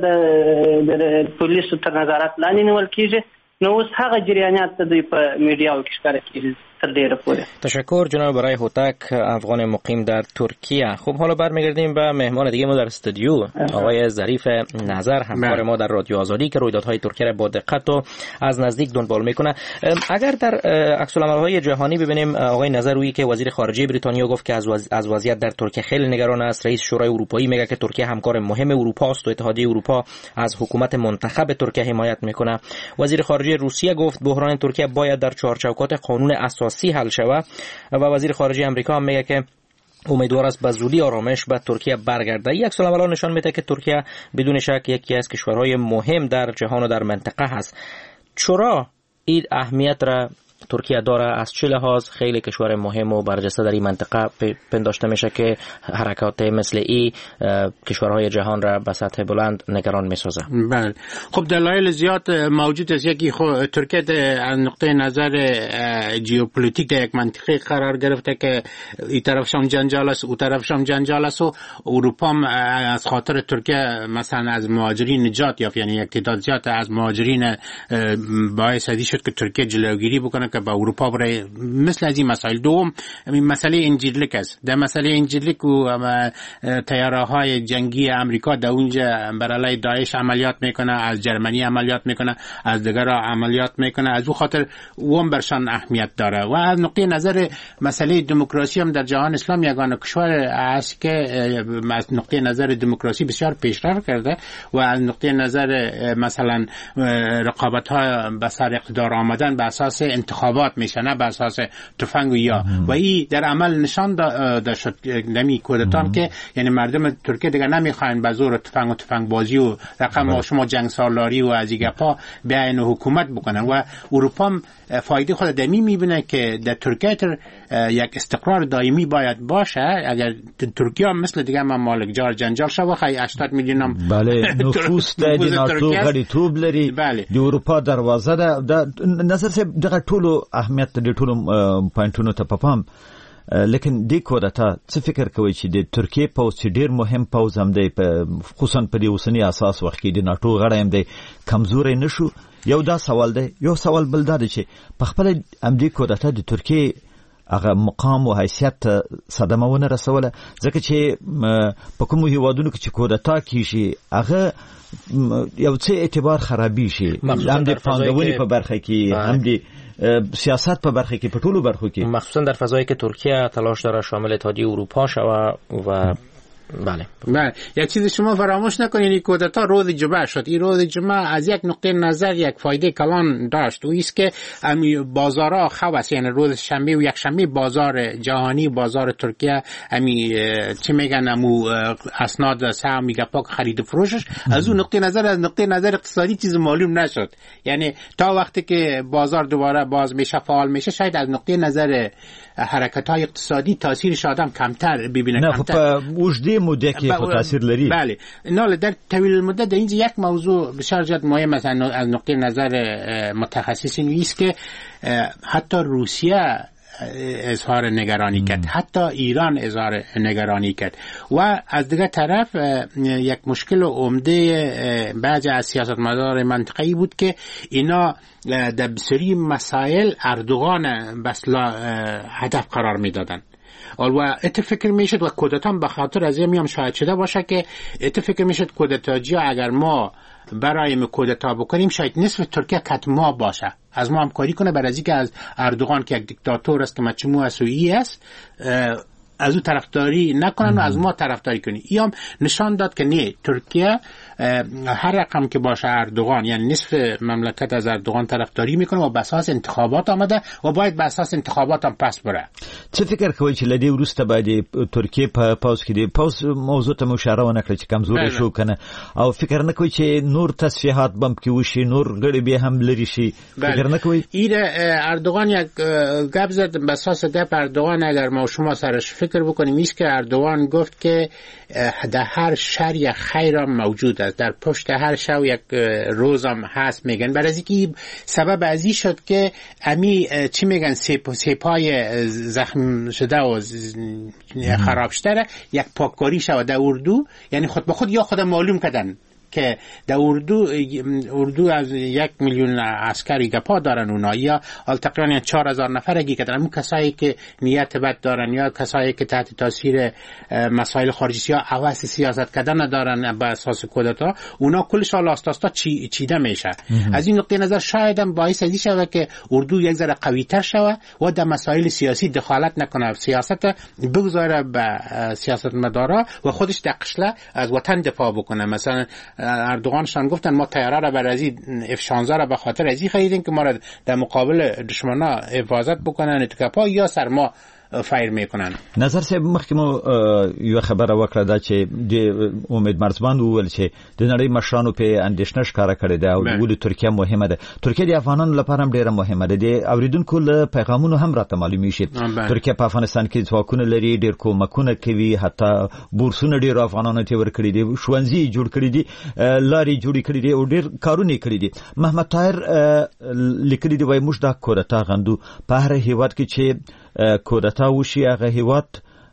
د پولیسو تر نظارت لاندې نیول کیږي. نو اوس هغه جریانات ته دوی په میډیاو کې ښکاره کیږي تر ډیره پورې. تشکر جناب برای هوتک، افغان مقیم در ترکیه. خب حالا برمیگردیم به مهمان دیگه ما در استودیو، آقای ظریف نظر، همکار ما در رادیو آزادی که رویدادهای ترکیه را با دقت و از نزدیک دنبال میکنه. اگر در عکس العمل‌های جهانی ببینیم، آقای نظر روی که وزیر خارجه بریتانیا گفت که از وضعیت در ترکیه خیلی نگران است. رئیس شورای اروپایی میگه که ترکیه همکار مهم اروپا است و اتحادیه اروپا از حکومت منتخب ترکیه حمایت میکنه. وزیر خارجه روسیه گفت بحران ترکیه باید در چارچوکات قانون اساسی حل شود و وزیر خارجه آمریکا هم میگه که امیدوار است به زودی آرامش به ترکیه برگرده. یک سال اول نشان میده که ترکیه بدون شک یکی از کشورهای مهم در جهان و در منطقه هست. چرا این اهمیت را ترکیه داره؟ از چه لحاظ خیلی کشور مهم و برجسته در این منطقه پنداشته میشه که حرکات مثل این کشورهای جهان را به سطح بلند نگران میسازه؟ بله، خب دلایل زیاد موجود است. یکی خب ترکیه از نقطه نظر ژئوپلیتیک در یک منطقه قرار گرفته که این طرفش هم جنجال است، اون طرفش هم جنجال است و اروپا از خاطر ترکیه مثلا از مهاجرین نجات یافت، یعنی یک تعداد زیاد از مهاجرین باعث شد که ترکیه جلوگیری بکنه که با اروپا برای مثل از این مسائل. دوم مسئله انجیرلیک است. در مسئله انجیرلیک و تیاره‌های جنگی امریکا در اونجا برای داعش عملیات میکنه، از جرمنی عملیات میکنه، از دیگر عملیات میکنه، از اون خاطر اون برشان اهمیت داره. و از نقطه نظر مسئله دموکراسی هم در جهان اسلام یگانه کشور است که از نقطه نظر دموکراسی بسیار پیشرفت کرده و از نقطه نظر مثلا رقابت‌ها به سر اقتدار آمدن به اساس انتخابات میشه، نه به اساس تفنگ و یا و این در عمل نشان داده شد نمی کودتام که یعنی مردم ترکیه دیگه نمیخواین به زور تفنگ و تفنگ بازی و رقم شما جنگ سالاری و از این گپا بیاین حکومت بکنن. و اروپا فایده خود دمی میبینه که در ترکیه یک استقرار دائمی باید باشه. اگر ترکیه هم مثل دیگه ممالک جار جنجال شوه، خیلی 80 میلیون هم بله نفوس د ناتو غړي توب لري، د اروپا دروازه ده. نظر صاحب دغه ټولو اهمیت د ټولو پوینټونو ته پام، لیکن د کودتا څه فکر کوي چې د ترکیه پوز چې ډیر مهم پوز هم دی، خصوصا په دې اوسنی اساس وخت کې د ناتو غړی هم دی، کمزوري نشو؟ یو دا سوال دی. یو سوال بل دا دی چې په خپل امدې کودتا د ترکیه هغه مقام او حیثیت صدمه ونه رسوله، ځکه چې په کومو هیوادونو کې چې کودتا کیږي هغه یو څه اعتبار خرابي شي، هم د پانګونې په برخه کې، هم د سیاست په برخه کې، په ټولو برخو کې، مخصوصا در فضایی که ترکیه تلاش داره شامل اتحادیه اروپا شود. و بله یک چیز شما فراموش نکنید، این کودتا روز جمعه شد. این روز جمعه از یک نقطه نظر یک فایده کلان داشت و ایست که بازارها خواست، یعنی روز شنبه و یک شنبه بازار جهانی، بازار ترکیه چی میگن اسناد سهم میگه خرید و فروشش از اون نقطه نظر، از نقطه نظر اقتصادی چیز معلوم نشد. یعنی تا وقتی که بازار دوباره باز میشه، فعال میشه، شاید از نقطه نظر حرکت‌های اقتصادی تاثیرش آدم کمتر ببینه. نه خب وجدی مدت که تاثیر لري. بله، نه در طویل المدت اینجا یک موضوع بسیار زیاد مهم است از نقطه نظر متخصصین است که حتی روسیه اظهار نگرانی کرد، حتی ایران اظهار نگرانی کرد. و از دیگر طرف یک مشکل عمده بعضی از سیاستمداران منطقه‌ای بود که اینا در بسیاری مسائل اردوغان بسلا هدف قرار میدادن و ات فکر میشد و کودتا به خاطر از این شاید شده باشه که ات فکر میشد کودتاجیا اگر ما برای کودتا بکنیم شاید نصف ترکیه کت ما باشه، از ما همکاری کنه برای اینکه از اردوغان که یک دیکتاتور است که مچمو اسوئی است از او طرفداری نکنن و از ما طرفداری کنی. ایام نشان داد که نه، ترکیه هر رقم که باشه اردوغان، یعنی نصف مملکت از اردوغان طرفداری میکنه و به اساس انتخابات آمده و باید به اساس انتخابات هم پس بره. چه فکر کوي چې لدی ورسته باید ترکیه په پاوز کې دی پاوز موضوع ته مشاره ونه کړی چې کمزوري شو کنه، او فکر نه کوي چې نور تصفیحات بم کې وشي، نور غړي به هم لري شي؟ فکر نه کوي این اردوغان یک گپ زد به اساس گپ اردوغان. اگر ما شما سرش فکر بکنیم ایست که اردوغان گفت که در هر شر یک خیر موجود است. در پشت هر شو یک روز هم هست میگن. برای اینکه سبب ازی شد که امی چی میگن سپای زخم شده و خراب شده یک پاککاری شود در اردو، یعنی خود به خود یا خود معلوم کردن که در اردو از 1 میلیون عسکری گپا دارن اونا، یا تقریبا 4000 نفر گی کردن. اون کسایی که نیت بد دارن یا کسایی که تحت تاثیر مسائل خارجی یا حواس سیاست کردن دارن به اساس کودتا، اونا کلش آستاستا چیده میشه. از این نقطه نظر شاید هم باعث ازی شوه که اردو یک ذره قوی تر شوه و در مسائل سیاسی دخالت نکنه، سیاست بگذاره به سیاست مدارا و خودش در قشله از وطن دفاع بکنه. مثلا اردوغانشان گفتن ما طیاره را برای F-16 را به خاطر ازی خریدیم که ما را در مقابل دشمنا حفاظت بکنن، اتکاپا یا سرما فایر میکنن. نظر صاحب مخکې مو یو خبره وکړه دا چې د امید مرزبان وویل چې د نړۍ مشرانو په اندېښنه ښکاره کړې ده او ولې ترکیه مهمه ده. ترکیه د افغانانو لپاره هم ډیره مهمه ده. د اوریدونکو له پیغامونو هم راته معلومي شي ترکیه په افغانستان کې ځواکونه لري، ډیر کومکونه کوي، حتی بورسونه ډیر افغانانو ته ورکړي دي، ښوونځي جوړ کړي دي، لارې جوړې کړي دي او ډیر کارونه کړي دي. محمد طاهر لیکلي دی وای موږ دا کودتا غندو په هر هیواد کې چې کودتا وشي هغه هیواد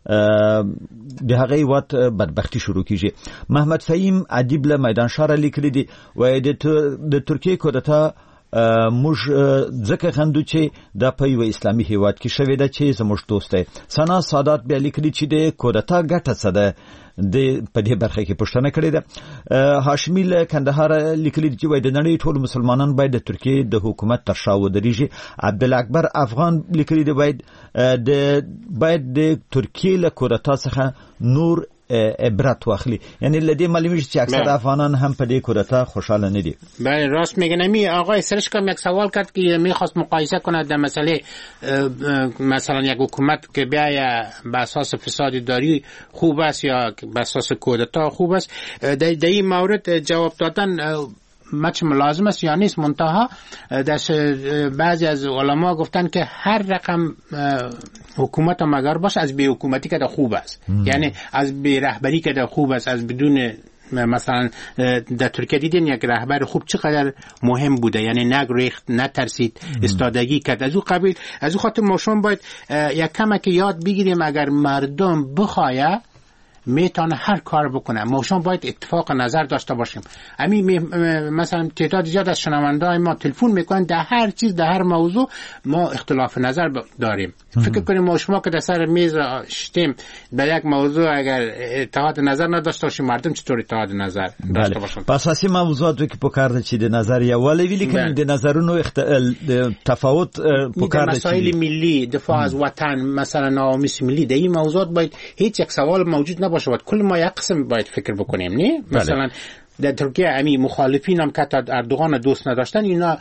د هغه هیواد بدبختی شروع کیږي. محمد فهیم ادیب له میدان شهر لیکلی دی وای د ترکیه کودتا موږ ځکه غندو چې د په یو اسلامي هیواد کې شوې ده چې زموږ دوست دی. سنا سادات بیا لیکلی چې د کودتا ګټه څه ده د په دې برخه کې پوښتنه کړې ده. هاشمي له کندهار لیکلی چې وای د نړۍ ټول مسلمانان باید د ترکیه د حکومت تر شا ودرېږي. عبدالاکبر افغان لیکلی دی باید د ترکیه له کودتا څخه نور عبرت واخلي، یعنی لدی معلومه چې اکثر افغانان هم په دې کودتا خوشاله نه دي. بله راست میگن. امی آقای سرش کم یک سوال کرد که میخواست مقایسه کنه در مسئله مثلا یک حکومت که بیاید به اساس فساد داری خوب است یا به اساس کودتا خوب است. در این مورد جواب دادن مچ ملازم است یا نیست، منتها بعضی از علما گفتن که هر رقم حکومت مگر باشه از بی حکومتی که خوب است، یعنی از بی رهبری که خوب است، از بدون مثلا در ترکیه دیدین یک رهبر خوب چقدر مهم بوده، یعنی نگریخت، نترسید، استادگی کرد. از او قبیل از او خاطر ما شما باید یک کمک یاد بگیریم اگر مردم بخواه میتونه هر کار بکنه. ما شما باید اتفاق نظر داشته باشیم. مثلا تعداد زیاد از شنونده‌های ما تلفن میکنن در هر چیز، در هر موضوع ما اختلاف نظر داریم. فکر کنیم ما شما که در سر میز شتیم به یک موضوع اگر اتحاد نظر نداشته باشیم مردم چطور اتحاد نظر داشته باشن؟ په اساسي موضوعاتو کې پکار ده چې د نظر یووالی وي، لیکن د نظرونو تفاوت پکار ده. مسائل ملی، دفاع از وطن، مثلا نواميس ملی، در این موضوعات باید هیچ یک سوال موجود نباشه. باید کل ما یک قسم باید فکر بکنیم. نه مثلا در ترکیه امی مخالفین هم که اردوغان دوست نداشتن اینا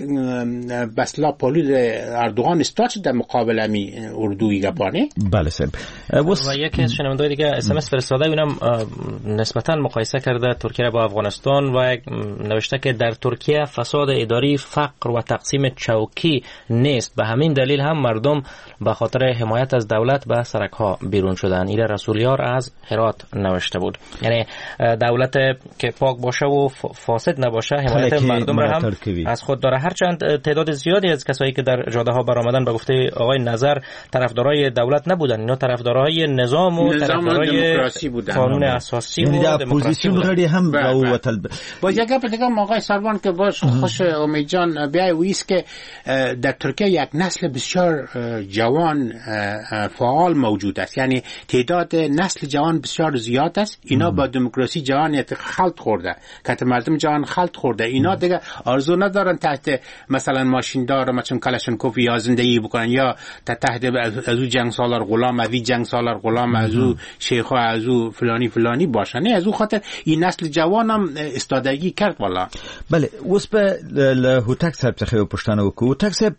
بسلا پالود اردوغان استاچ در مقابل امی اردوی گپانه. بله سر. و یکی از شنونده‌های دیگه SMS فرستاده، اونم نسبتا مقایسه کرده ترکیه را با افغانستان و نوشته که در ترکیه فساد اداری، فقر و تقسیم چوکی نیست، به همین دلیل هم مردم به خاطر حمایت از دولت به سرک‌ها بیرون شدن. ایره رسولیار از هرات نوشته بود. یعنی دولت که پاک باشه و فاسد نباشه حمایت مردم را هم از خود داره. هرچند تعداد زیادی از کسایی که در جاده ها برآمدن به گفته آقای نظر طرفدارای دولت نبودن، اینا طرفدارای نظام و طرفدارای قانون اساسی و اپوزیسیون غړي هم راووتل. با یک گپ دیگه آقای سروان که باش خوش امید جان بیای ویست که در ترکیه یک نسل بسیار جوان فعال موجود است، یعنی تعداد نسل جوان بسیار زیاد است. اینا با دموکراسی جوانیت خلط خورده، که مردم جوان خلط خورده. اینا دیگه آرزو ندارن تحت مثلا ماشیندار مثلا کلاشنکوف یا زندگی بکنن یا تحت از او جنگ سالار غلام، از جنگ سالار غلام، از او شیخ ها، از او فلانی باشن. نه از او خاطر این نسل جوان هم استادگی کرد والا. بله اوس په له هوتک صاحب څخه پوښتنه وکړو. هوتک صاحب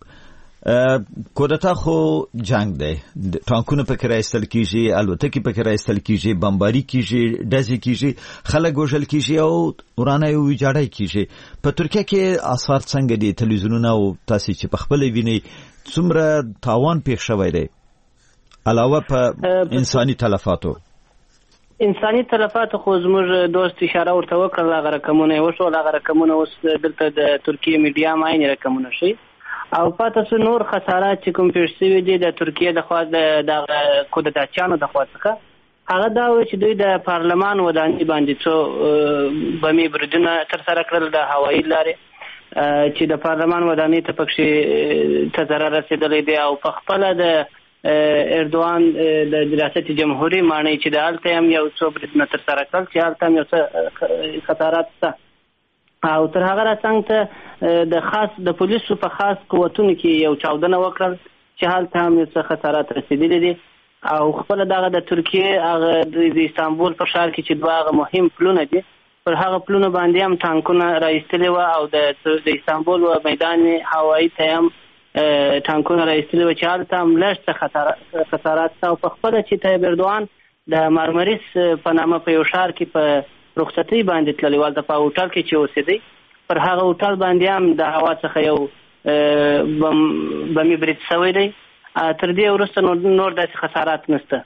کودتا خو جنگ دی، ټانکونه پکې راایستل کیږي، الوتکې پکې راایستل کیږي، بمباری کیږي، ډزې کیږي، خلک وژل کیږي او ورانه ویجاړی کیږي. په ترکیه کې آثار څنګه دي؟ تلویزیونونه او تاسو چې په خپل ویني څومره تاوان پیښ شوی دی علاوه په انساني تلفاتو؟ انساني تلفات خو زموږ دوست اشاره ورته وکړه، هغه رقمونه یې وشول، هغه رقمونه اوس دلته د ترکیې میډیا معین رقمونه شي او پاته څه نور خسارات چې کوم پیښ شوي دي د ترکیې د خوا د کودتاچیانو د خوا څخه، هغه دا و چې دوی د پارلمان ودانۍ باندې څو بمي بریدونه ترسره کړل د هوایي لارې چې د پارلمان ودانۍ ته پکې ته ضرر رسېدلی دی او په خپله د اردوان د ریاست جمهوري ماڼۍ چې د هلته هم یو څو بریدونه ترسره کړل چې هلته هم یو څه خطرات شته او تر هغه راڅنګ ته د خاص د پولیسو په خاص قوتونو کې یو چاودنه وکړل چې هلته هم یو څه خطرات رسېدلي دي او خپله دغه د ترکیې هغه د استانبول په ښار کې چې دوه هغه مهم پلونه دي پر هغه پلونو باندې هم ټانکونه راایستلي وه او د استانبول و میدان هوایي ته هم ټانکونه راایستلي وه چې هلته هم لږ څه خطرات شته او په خپله چې طیب اردوان د مارمریس په نامه په یو ښار کې په رخصتۍ باندې تللی والته په هوټل کې چې اوسېدی پر هغه هوټل باندې هم د هوا څخه یو بمي برید شوی دی. تر دې وروسته نور داسې خسارات نشته.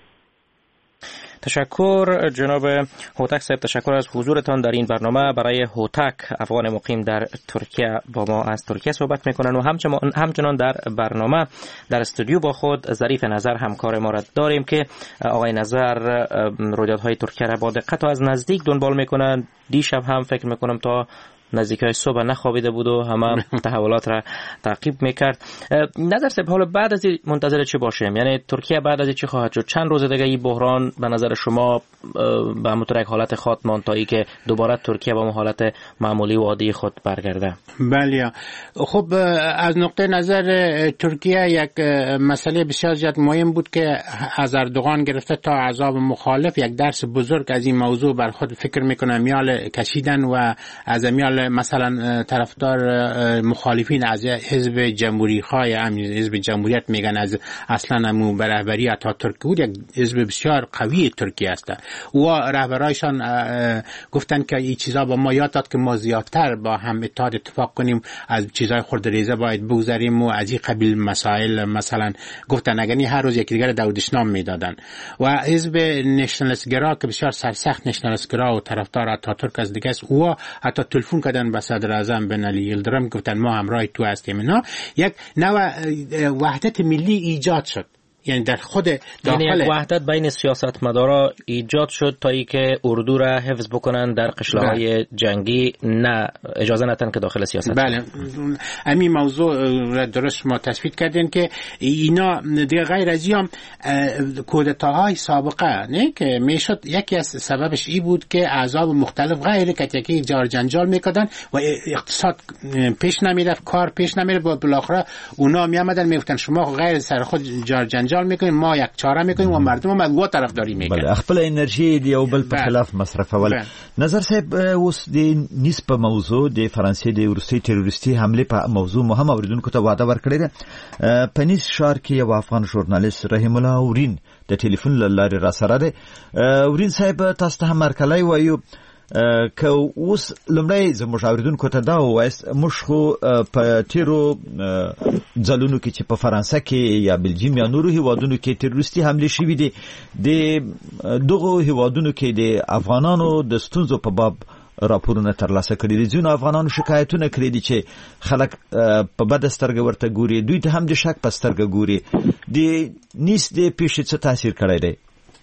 تشکر جناب هوتک صاحب، تشکر از حضورتان در این برنامه. برای هوتک افغان مقیم در ترکیه با ما از ترکیه صحبت میکنن و همچنان در برنامه در استودیو با خود ظریف نظر همکار ما را داریم که آقای نظر رویدادهای ترکیه را با دقت و از نزدیک دنبال میکنن. دیشب هم فکر میکنم تا نزدیکای صبح نخوابیده بود و همه تحولات را تعقیب میکرد. نظر صاحب، حالا بعد از این منتظر چی باشیم؟ یعنی ترکیه بعد از این چی خواهد شد؟ چند روز دیگه این بحران به نظر شما به همونطور یک حالت خاتم تا ای که دوباره ترکیه با حالت معمولی و عادی خود برگرده؟ بله، خب از نقطه نظر ترکیه یک مسئله بسیار زیاد مهم بود که از اردوغان گرفته تا احزاب مخالف یک درس بزرگ از این موضوع بر خود فکر میکنه میال کشیدن و از میال مثلا طرفدار مخالفین از حزب جمهوری خواه حزب جمهوریت میگن از اصلا امو رهبری اتاتورک بود، یک حزب بسیار قوی ترکیه است و رهبرایشان گفتن که این چیزا با ما یاد داد که ما زیادتر با هم اتفاق کنیم، از چیزای خردریزه باید بگذاریم و از این قبیل مسائل مثلا گفتن اگر هر روز یکی دیگر داودشنام میدادن. و حزب نشنالیست گرا که بسیار سرسخت نشنالیست گرا و طرفدار اتاتورک از دیگه است و حتی تلفن کردن به صدر اعظم بن علی یلدرم گفتن ما همراه تو هستیم. اینا یک نوع وحدت ملی ایجاد شد، یعنی در خود داخل یعنی وحدت بین سیاستمدارا ایجاد شد تا ای که اردو را حفظ بکنن در قشلاهای جنگی، نه اجازه ندن که داخل سیاست. بله، همین موضوع را درست ما تثبیت کردیم که اینا دیگه غیر از این کودتاهای سابقه نه که میشد یکی از سببش ای بود که احزاب مختلف غیر کتکی جار جنجال میکردن و اقتصاد پیش نمیرفت، کار پیش نمیرفت و بالاخره اونا میآمدن میگفتن شما غیر سر خود جار جنجال میکنیم، ما یک چاره میکنیم و مردم هم از طرفداری میکنن. بله، خپل انرژي دی او بل په خلاف مصرفول. نظر صاحب، اوس د نسبه موضوع د فرانسې د روسي تروریستي حمله په موضوع مهم اوریدونکو ته وعده ورکړې ده. په نیس ښار کې یو افغان ژورنالیست رحیم الله اورین د ټلیفون لارې را سره ده. اورین صاحب، تاسو ته هم مرکلای وایو که اوس لمړی زموږ اوریدونکو ته دا وایست موږ خو په تیرو ځلونو کې چې په فرانسه کې یا بلجیم یا نورو هیوادونو کې تروریستي حمله شوې دي، د دغو هیوادونو کې د افغانانو د ستونزو په باب راپورونه ترلاسه کړي دي. ځینو افغانانو شکایتونه کړي دي چې خلک په بده سترګه ورته ګوري، دوی ته هم د شک په سترګه ګوري. د نیس د پیښې څه تاثیر کړی دی؟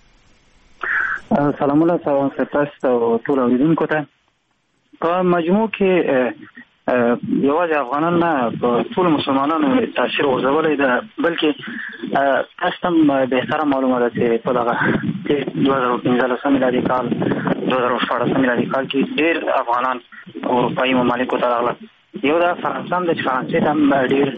سلامونه تاسو او ټول اوریدونکو ته. په مجموع کې یوازې افغانان نه، ټول مسلمانانو تاثیر غورځولی ده، بلکې تاسو هم بهتره معلومه ده چې په دغه 2015 میلادي کال 2014 میلادي کال کې ډېر افغانان اروپایي ممالکو ته راغلل. یو دا فرانسه هم ده چې فرانسې ته هم ډېر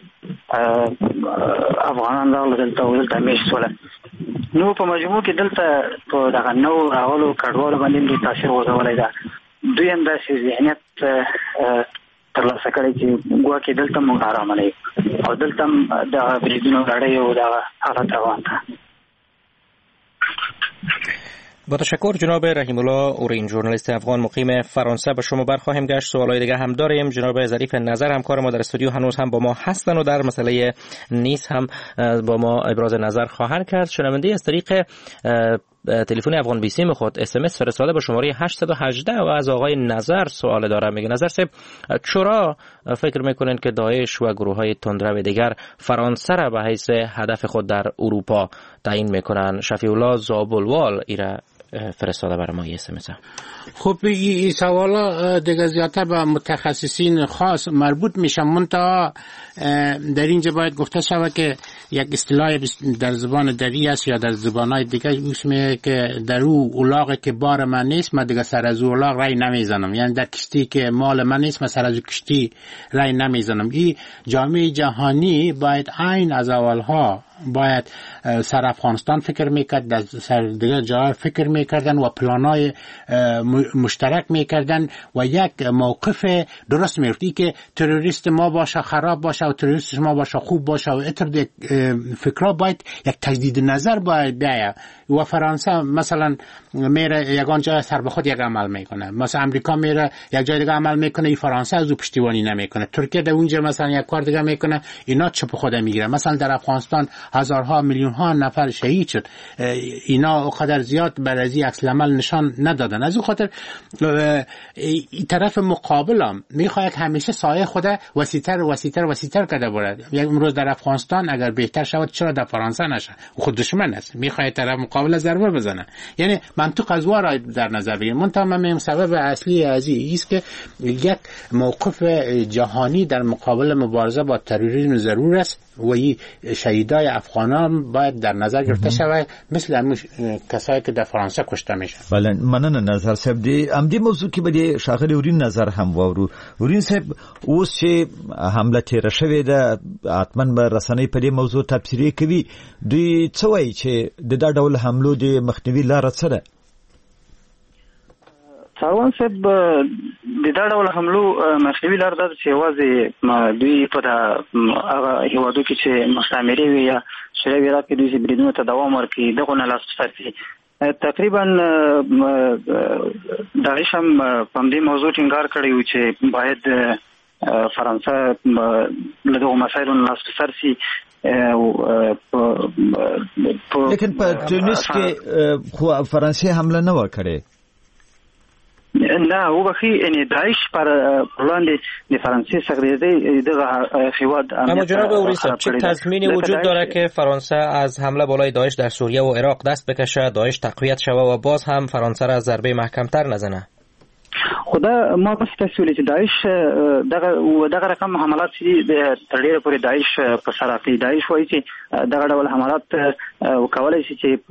افغانان راغلل دلته او دلته میشت شول. نو په مجموع کې دلته په دغه نو راغلو کډوالو باندې ډېر تاثیر غورځولی ده. دوی هم داسې ذهنیت ترلاسه کړی چې ګواکې دلته موږ ارامه نه یو او دلته هم دغه بریدونو لړۍ او دغه حالت روان ده. با تشکر جناب رحیم الله اورین، ژورنالیست افغان مقیم فرانسه. به شما برخواهیم گشت. سوالای دیگه هم داریم. جناب ظریف نظر همکار ما در استودیو هنوز هم با ما هستن و در مسئله نیس هم با ما ابراز نظر خواهند کرد. شنونده از طریق تلفن افغان 20 خود اس ام اس فرستاده به شماره 818 و از آقای نظر سوال داره. میگه نظر صاحب چرا فکر میکنین که داعش و گروه های تندرو دیگر فرانسه را به حیث هدف خود در اروپا تعیین میکنن؟ شفیع الله زابلوال ایرا فرستاده برای ما اس ام اس. خب این سوالا دیگه زیادتر به متخصصین خاص مربوط میشه. منتها در اینجا باید گفته شود که یک اصطلاح در زبان دری است یا در زبانهای دیگه اسمه که در او الاغی که بار من نیست من دیگه سر از الاغ رای نمیزنم، یعنی در کشتی که مال من نیست من سر از کشتی رای نمیزنم. این جامعه جهانی باید عین از اولها باید سر افغانستان فکر میکرد، در سر دیگه جاهای فکر میکردن و پلانای مشترک میکردن و یک موقف درست میرفتی که تروریست ما باشه خراب باشه و تروریست ما باشه خوب باشه و اتر فکرها باید یک تجدید نظر باید بیاید. و فرانسه مثلا میره یگان جای سر به خود یک عمل میکنه، مثلا امریکا میره یک جای دیگه عمل میکنه، این فرانسه از او پشتیبانی نمیکنه. ترکیه در اونجا مثلا یک کار دیگه میکنه، اینا چپ خود میگیره. مثلا در افغانستان هزارها میلیون ها نفر شهید شد، اینا اونقدر زیاد برای عکس العمل نشان ندادن. از اون خاطر این طرف مقابلم میخواد همیشه سایه خود وسیع‌تر کرده باشه. یک امروز در افغانستان اگر بهتر شود چرا در فرانسه نشه؟ خود دشمن است، میخواد طرف مقابل ضربه بزنه. یعنی منطق از وارا در نظر بگیریم. منتها سبب اصلی از این است که یک موقف جهانی در مقابل مبارزه با تروریسم ضرور است و این شهیدای افغانان باید در نظر گرفته شود، مثل کسایی که در فرانسه کشته میشن. بله، مننه نظر صاحب. دی موضوع کې به شاغلی ورین نظر هم وورو. ورین صاحب اوس چې حمله تیر شوې ده حتمن به رسنۍ په دې موضوع تفسیری کوي، دوی څه وایي چې د دا ډول حملو د مخنیوي لاره څه ده؟ سروان صاحب د دا ډول حملو مخنیوي لاره ده چې یوازې دوی په هغه هیوادو کې چې مستعمرې وي یا شوروي عراق کې دوی بریدونو ته دوام ورکړي دغه نه لاس پرسي. تقریبا داعش هم په دې موضوع ټینګار کړی و چې باید فرانسه له دغو مسایلو نه لاس پرسي. لیکن په تونس کې خو فرانسې حمله نه وکړي. نه وبخي یعنی داعش پر وړاندې د فرانسې څخه دغه هیواد اما جناب اوریسا چه تضمینی وجود داره که فرانسه از حمله بالای داعش در سوریه و عراق دست بکشه، داعش تقویت شوه و باز هم فرانسه را ضربه محکمتر نزنه؟ خدا ما بس تسویلی چې داعش دغه رقم حملات چې تر ډیره پورې داعش په سر اخلي. داعش وایي چې دغه ډول حملات وکولای شي چې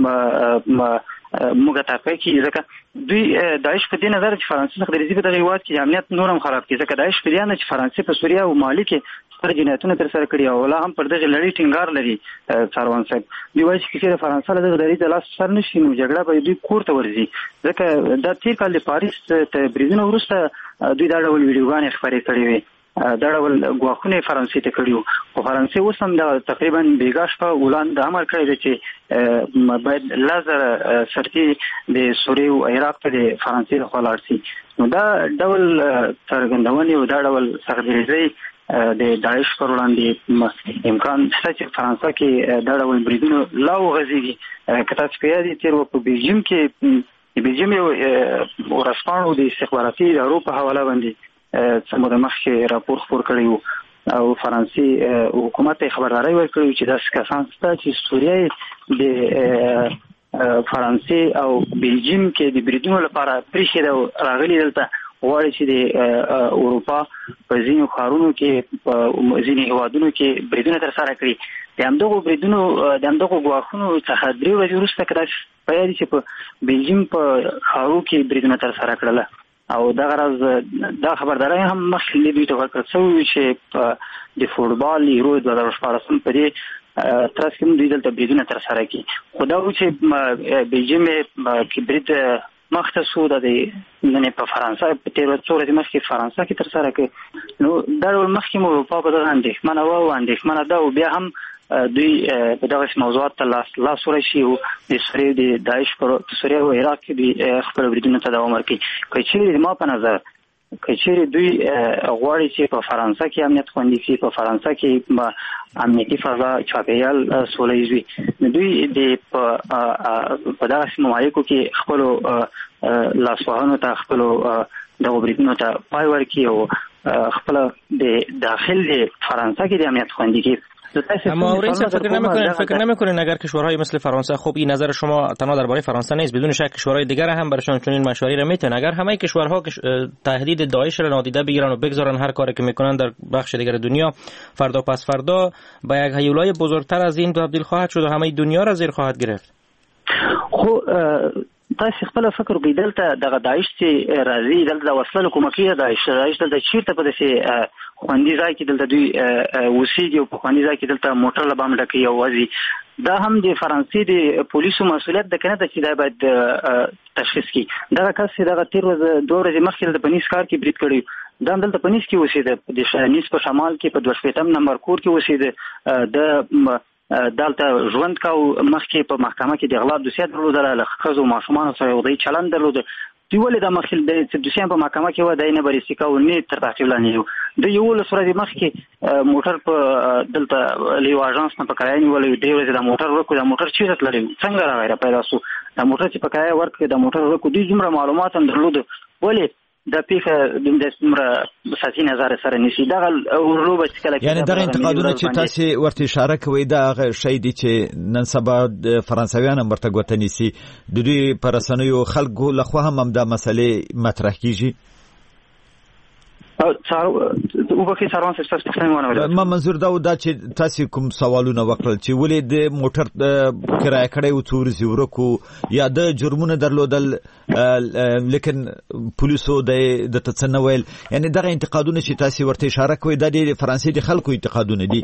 موږ تاقی کی، ځکه دوی داعش په دې نظر چې فرانسې څخه د ریزي په دغه هیواد کې امنیت نورم خراب کړي، ځکه داعش په دې نه چې فرانسې په سوریه او مالی کې ستر جنایتونه تر سره کړي او لا هم پر دغه لړۍ ټینګار لري. سروان صاحب دوی وایي چې فرانسې له دغه لړۍ د لاس سر نشي نو جګړه به دوی کور ته ورځي، ځکه دا تیر کال د پاریس ته بریدونو وروسته دوی دا ډول ویډیوګانې خپرې کړې وې، دا ډول ګواښونه فرانسې ته کړي وو. خو فرانسې اوس هم دا تقریبا بېګا شپه وړاندې امر کړی دی چې باید لازر سرتي د سوریې او عراق ته د فرانسې لخوا لاړ شي. نو دا ډول څرګندونې او دا ډول سختګریزۍ د داعش پر وړاندې امکان شته چې فرانسه کې دا ډول بریدونه لا وغځېږي. که تاسو په یاد یې تېر وخت په بیلجیم کې د بیلجیم یو ورځپاڼو د استخباراتي ادارو په حواله باندې څه موده مخکې راپور خپور کړی و او فرانسې حکومت ته خبرداری ورکړی چې داسې کسان شته چې سوریه د فرانسې او بیلجیم کې د بریدونو لپاره پرېښې ده راغلي دلته غواړي چې د اروپا په ځینو ښارونو کې په ځینو هیوادونو کې بریدونه ترسره کړي. د همدغو بریدونو د همدغو ګواښونو څخه 3 ورځې وروسته که داسې په یاد چې په بیلجیم په ښارو کې بریدونه ترسره کړله او دغه راز دا خبرداری هم مخکې دوی ته ورکړل شوی چې د فوټبال یورو 2014 په دې ترڅ کې دوی دلته بریدونه ترسره کړي. خو دا و چې بیلجیم کې برید مخته شو د نن په فرانسه په تیر څو ورځې مخکې فرانسه کې ترسره کړي. نو دا ډول مخکې مو اروپا په دغه اندېښمنه وه او اندېښمنه ده او بیا هم دوی په دغه موضوعات ته لاس ورشي او د سوریې د داعش پر سوریه او عراق کې خپل بریدونو ته دوام ورکړي. که چیرې ما په نظر کچېری دوی غواړي چې په فرانسه کې امنیت خوندي کړي، په فرانسه کې امنیتي فضا چاپیریال سوله ییز وي، دوی د په دغه ممالکو کې خپل لاسوهنو ته خپل دغه بریدونو ته پای ورکړي او خپل د داخل د فرانسه کې د امنیت خوندي کړي. اما رئیس فکر نمیکنین اگر کشورهای مثل فرانسه، خب این نظر شما تنها درباره فرانسه نیست، بدون شک کشورهای دیگر هم برشان چنین مشوری را میتن، اگر همه کشورها تهدید داعش را نادیده بگیرن و بگذارن هر کاری که میکنن در بخش دیگر دنیا، فردا پس فردا به یک هیولای بزرگتر از این تبدیل خواهد شد و همه دنیا را زیر خواهد گرفت. خو تاسو خپل فکر وکړئ، دلته دغه داعش چې راځي، دلته د وسلو کومکیه داعش دلته چیرته په داسې خوندي ځای کې دلته دوی اوسېږي او په خوندي ځای کې دلته موټر له بم ډکوي او وځي. دا هم د فرانسې د پولیسو مسؤلیت ده کنه چې دا باید تشخیص کړي. دغه کس چې دغه تیر ورځ 2 ورځې مخکې د پنیس کار کې برید کړی، دا دلته پنیس کې اوسېده، د نیس په شمال کې په 22 نمبر کور کې اوسېده، د دلته ژوند کاو، مخکې په محکمه کې د غلا دوسیه درلودله، له ښځو ماشومانو سره یو ځای چلند درلوده. دوی ولې د مخکې د دوسیه په محکمه کې و دی نه بررسي کاوه، نه تر تعقیب لاندې و. د 11 ورځې مخکې موټر په دلته له یو اژانس نه په کرایه نیولی، د ورځې د موټر ورکړو، د موټر چیرته تللی، څنګه راغی را پیدا سو، د موټر چې په کرایه ورکړې د موټر ورکړو، دوی دومره معلومات هم درلوده، ولې د پیښه د څومره ساتي نظر سره نشي دغه ورلوبه چې کله یعنی دغه انتقادونه چې تاسو ورته اشاره کوي دا هغه شی دی چې نن سبا د فرانسویان هم ورته ګوته نیسي، د دوی پر رسنیو خلکو لخوا هم دا مسلې مطرح کیږي. ما منظور دا چې تاسو کوم سوالونه وکړل چې ولې د موټر کرایه کړی او تورزي ورکو یا د جرمونه درلودل لیکن پولیسو د تڅنویل، یعنی دغه انتقادونه چې تاسو ورته اشاره کوي دا د فرانسې د خلکو انتقادونه دي.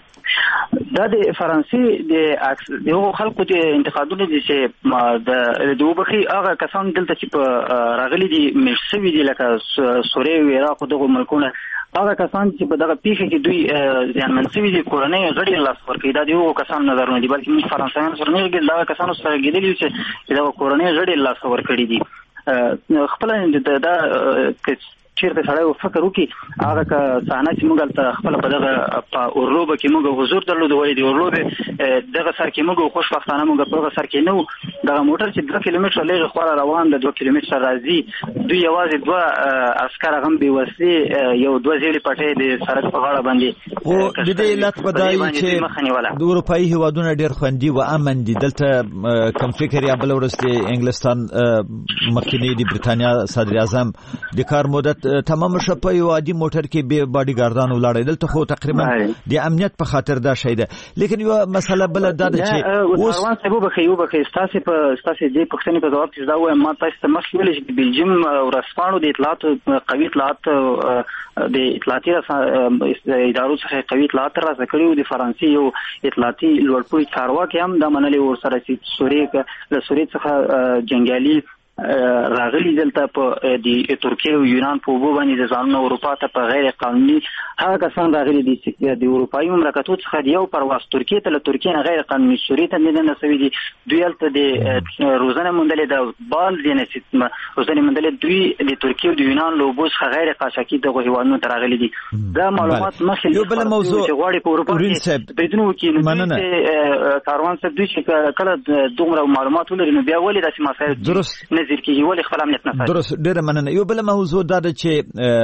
دا د فرانسې د خلکو د انتقادونه دي چې د وبخي هغه کسان دلته چې په راغلي دي مشسوي دي لکه سوریه او عراق دغه ملکونه، هغه کسان چې په دغه پیښه کې دوی ځانمن شوي دي، کورنۍ غړي لاس ورکوي، دا د یو کسان نظرونه دي، بلکې موږ فرانسویانو سره نه ګرځي، دغه کسانو سره ګرځي چې دغه کورنۍ غړي لاس ورکړي دي. خپل دا چیرته سره فکر وکي هغه صحنه چې موږ ته خپل په دغه په اورلوبه کې موږ حضور درلود، وای دی اورلوبه دغه سر کې موږ خوشبختانه موږ په دغه سر کې نو دغه موټر چې 2 کیلومتره لږه خو روان د 2 کیلومتره راځي، دوی یوازې 2 عسكر غم به وسلې یو 2 زیړې پټې د سړک په غاړه باندې او د دې علت بدای چې د اروپאי هیوادونو ډېر خوندي و امن دي. دلته کم فکر یا بل ورسته انګلستان مخکنی دی برتانیا صدر اعظم د کار مدت تمام شپه یو عادي موټر کې به باډي ګاردان ولاړ، دلته خو تقریبا د امنیت په خاطر دا شی ده. لیکن یو مسله بل دا ده چې اوس سبب بخي تاسو دې پښتنې په جواب کې دا وایم، ما تاسو ته مخکې ویل چې بلجیم ورسپانو د اطلاعات قوي اطلاعات د اطلاعاتي ادارو څخه قوي اطلاعات راځي کړیو، د فرانسې یو اطلاعاتي لوړپوړي چارواکي هم دا منلي ورسره چې سوریه څخه جنگیالي راغلي دلته په د ترکیه او یونان په وبو باندې د ځانونو اروپا ته په غیر قانوني هغه کسان راغلي دي چې د اروپאי مملکتو څخه یو پرواز ترکیه ته له ترکیه نه غیر قانوني سوریه ته نه نسوي دي، دوی البته د روزنه مندلې د بال دي نه چې روزنه مندلې دوی د ترکیه او د یونان له وبو څخه غیر قاچاقي د غوښوانو ته راغلي دي. دا معلومات مخکې یو بل موضوع غواړي په اروپا کې بدون وکیل کاروان څخه دوی چې کله دومره معلومات ولري نو بیا ولې داسې مسایل درست نظر کې ولې خپل امنیت نه ساتي. درست ډېر مننه. یو بل موضوع دا ده چې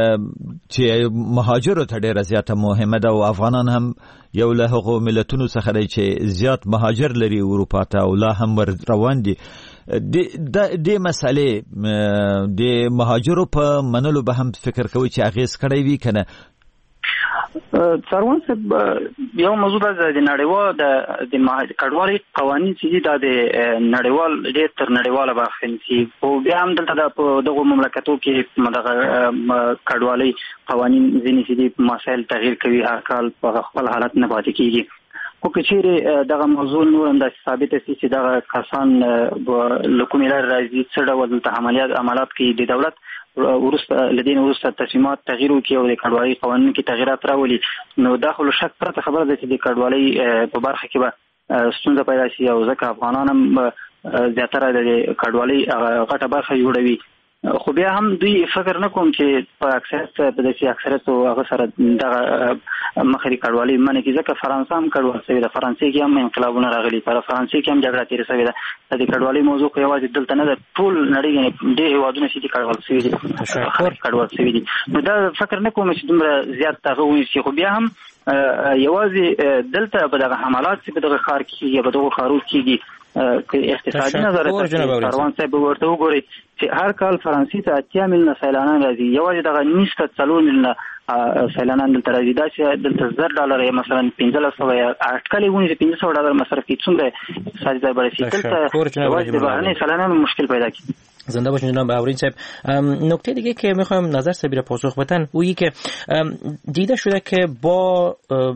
مهاجرو ته ډېر زیاته مهمه ده او افغانان هم یو له هغو ملتونو څخه دی چې زیات مهاجر لري اروپا ته او لا هم روان دي. د مسالې د مهاجرو په منلو به هم فکر کوي چې اغیز کړی وي کنه. څاروان صاحب یو موضوع ده د نړیوال د کډوالۍ قوانین چې دا د نړیوال ډېر تر نړیواله برخه نشي او بیا هم دلته د دغه مملکتو کې دغه کډوالۍ قوانین ځینې چې مسایل تغییر کوي، هر کال په خپل حالت نه پاتې کیږي. خو که چیرې دغه موضوع نور هم داسې ثابته شي چې دغه کسان له کومې لارې راځي، څه ډول دلته عملیات کوي، د دولت وروسته تصمیمات تغییر وکړي او د کډوالۍ قوانینو کې تغییرات راولي، نو دا خو له شک پرته خبره ده چې د کډوالۍ په برخه کې به ستونزه پیدا شي او ځکه افغانان هم زیاتره د کډوالۍ غټه برخه جوړوي. خو بیا هم دوی فکر نه کوم چې په اکثریت په داسې اکثریت او هغه سره دغه مخري کډوالي منې کې ځکه فرانسه هم کډوال شوی ده، فرانسې کې هم انقلابونه راغلي، پر فرانسې کې هم جګړه تیر شوې ده. د کډوالي موضوع خو یوازې دلته نه ده، ټول نړۍ کې ډېر هیوادونه چې کډوال شوي دي، کډوال شوي دي. نو دا فکر نه کوم چې دومره زیات هغه ونیسي. خو بیا هم یوازې دلته په دغه حملات چې په دغه ښار کې په دغه ښارونو کېږي که اقتصادي نظر کاروان صاحب ورته وګورئ چې هر کال فرانسې ته 80 میلیونه سیلانان راځي، یوازې دغه نیم ته 4 میلیونه سیلانان دلته راځي. دا چې دلته $10 یا مثلا 1500 یا اټکلې ونیسي $1500 مصرف کوي، څومره اقتصادي ضرر برسي. دلته یوازې د بهرني سیلانانو مشکل پیدا کیږي. زنده باشین جناب بهاورین صاحب. نکته دیگه که میخوایم نظر صاحب را پاسخ بدن اویی که دیده شده که با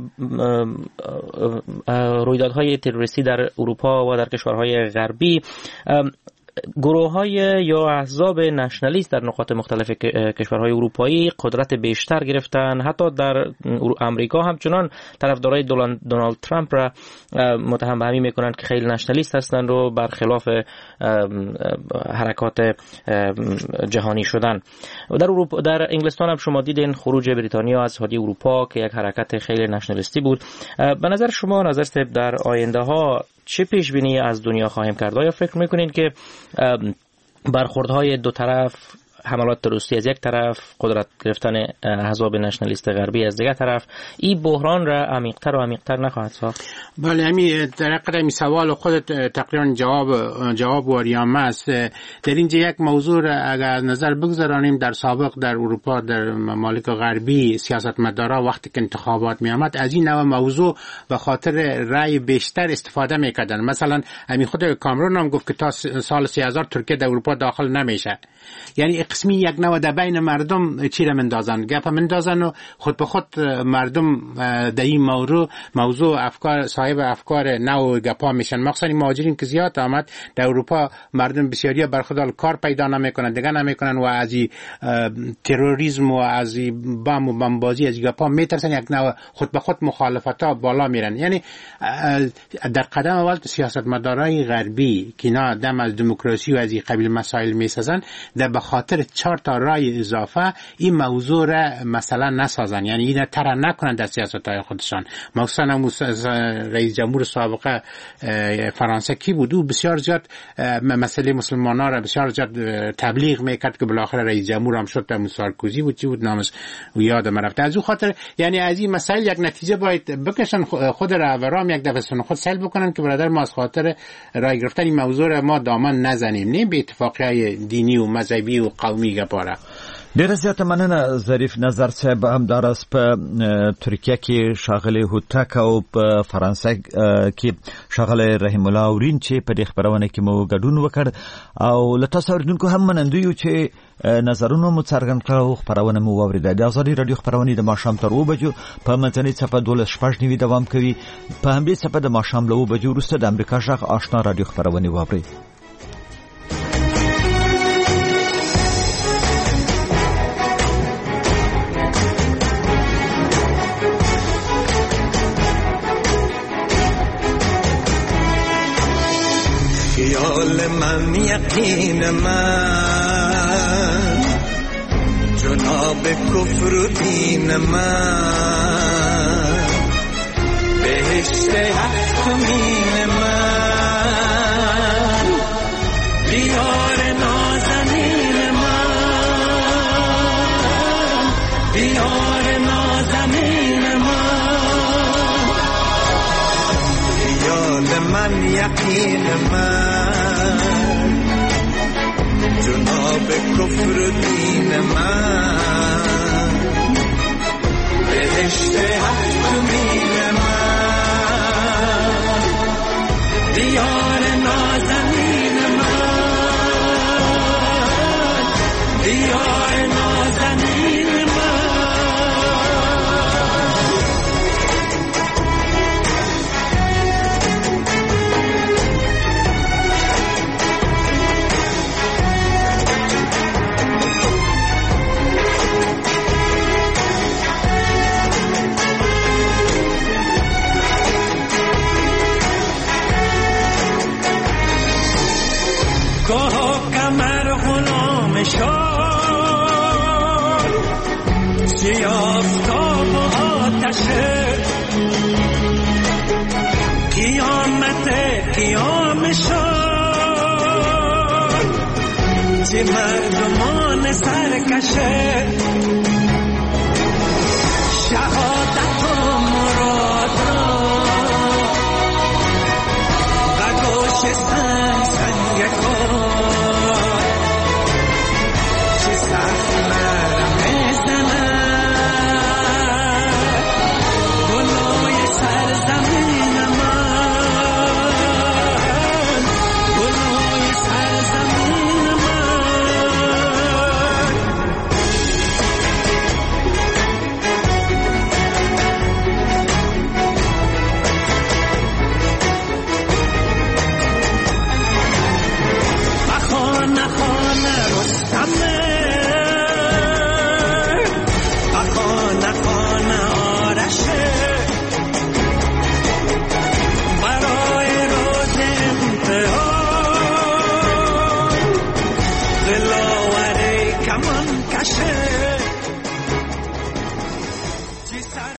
رویدادهای تروریستی در اروپا و در کشورهای غربی گروه‌های یا احزاب نشنالیست در نقاط مختلف کشورهای اروپایی قدرت بیشتر گرفتن. حتی در امریکا همچنان طرفدارای دونالد ترامپ را متهم به همین میکنند که خیلی نشنالیست هستند و برخلاف حرکات جهانی شدن. در انگلستان هم شما دیدین خروج بریتانیا از اتحادیه اروپا که یک حرکت خیلی نشنالیستی بود. به نظر شما نظر در آینده ها چه پیش بینی از دنیا خواهیم کرد؟ یا فکر میکنین که برخوردهای دو طرف، حملات تروریستی از یک طرف، قدرت گرفتن احزاب نشنالیست غربی از دیگر طرف، این بحران را عمیق‌تر و عمیق‌تر نخواهد ساخت؟ بله، همین در قدم سوال خودت تقریبا جواب واریامه است. در اینجا یک موضوع اگر نظر بگذارانیم، در سابق در اروپا در ممالک غربی سیاستمدارا وقتی که انتخابات می آمد از این نوع موضوع به خاطر رأی بیشتر استفاده میکردن. مثلا همین خود کامرون هم گفت که تا سال 3000 ترکیه در اروپا داخل نمیشه. یعنی قسمی یک نوع در بین مردم چی را مندازن، گپ مندازن و خود به خود مردم در این موضوع صاحب افکار نو گپا میشن. مخصوصا مهاجرین که زیاد آمد در اروپا، مردم بسیاری برخودال کار پیدا نمیکنن، دیگه نمیکنن و از تروریسم و از بم و بمبازی از گپا میترسن، یک نوع خود به خود مخالفتا بالا میرن. یعنی در قدم اول سیاستمدارای غربی که اینا دم از دموکراسی و از این قبیل مسائل میسازن، در به خاطر 4 تا رای اضافه این موضوع را مثلا نسازن، یعنی این طرح نکنن در سیاست‌های خودشان. مثلا رئیس جمهور سابق فرانسه کی بود، او بسیار زیاد مسئله مسلمانان را بسیار زیاد تبلیغ میکرد که بالاخره رئیس جمهور هم شد. در سارکوزی بود، چی بود نامش یادم رفت. از او خاطر یعنی از این مسائل یک نتیجه باید بکشن، خود رهبران یک دفعه سن خود سلب بکنن که برادر ما از خاطر رای گرفتن این موضوع را ما دامن نزنیم، نه به اتفاقی دینی و مذهبی و قومي گپاره. ډیره زیاته مننه ظریف نظر صاحب. همداراز په ترکیه کې ښاغلی هوتک او په فرانسه کې ښاغلی رحیم الله اورین چې په دې خبرونه کې مو ګډون وکړ او له تاسو اوریدونکو هم منندوی یو چې نظرونه مو څرګند کړل او خبرونه مو واوریده. د ازادي رادیو خبرونه د ماښام تر 2 بجو په منځنۍ صفحه 12:09 دوام کوي. په همدې صفحه د ماښام له 2 بجو وروسته د امریکا غږ آشنا رادیو خبرونه واورئ. خیال من یقین من جناب کفر و دین من بهشت هفتمین من دیار نازنین من دیار نازنین من خیال من یقین من جناب کفر و دین من بهشت هفتمین من دیار نازنین من دیار نازنین سرکشه قیام شد چه مردمان سرکشه شهادت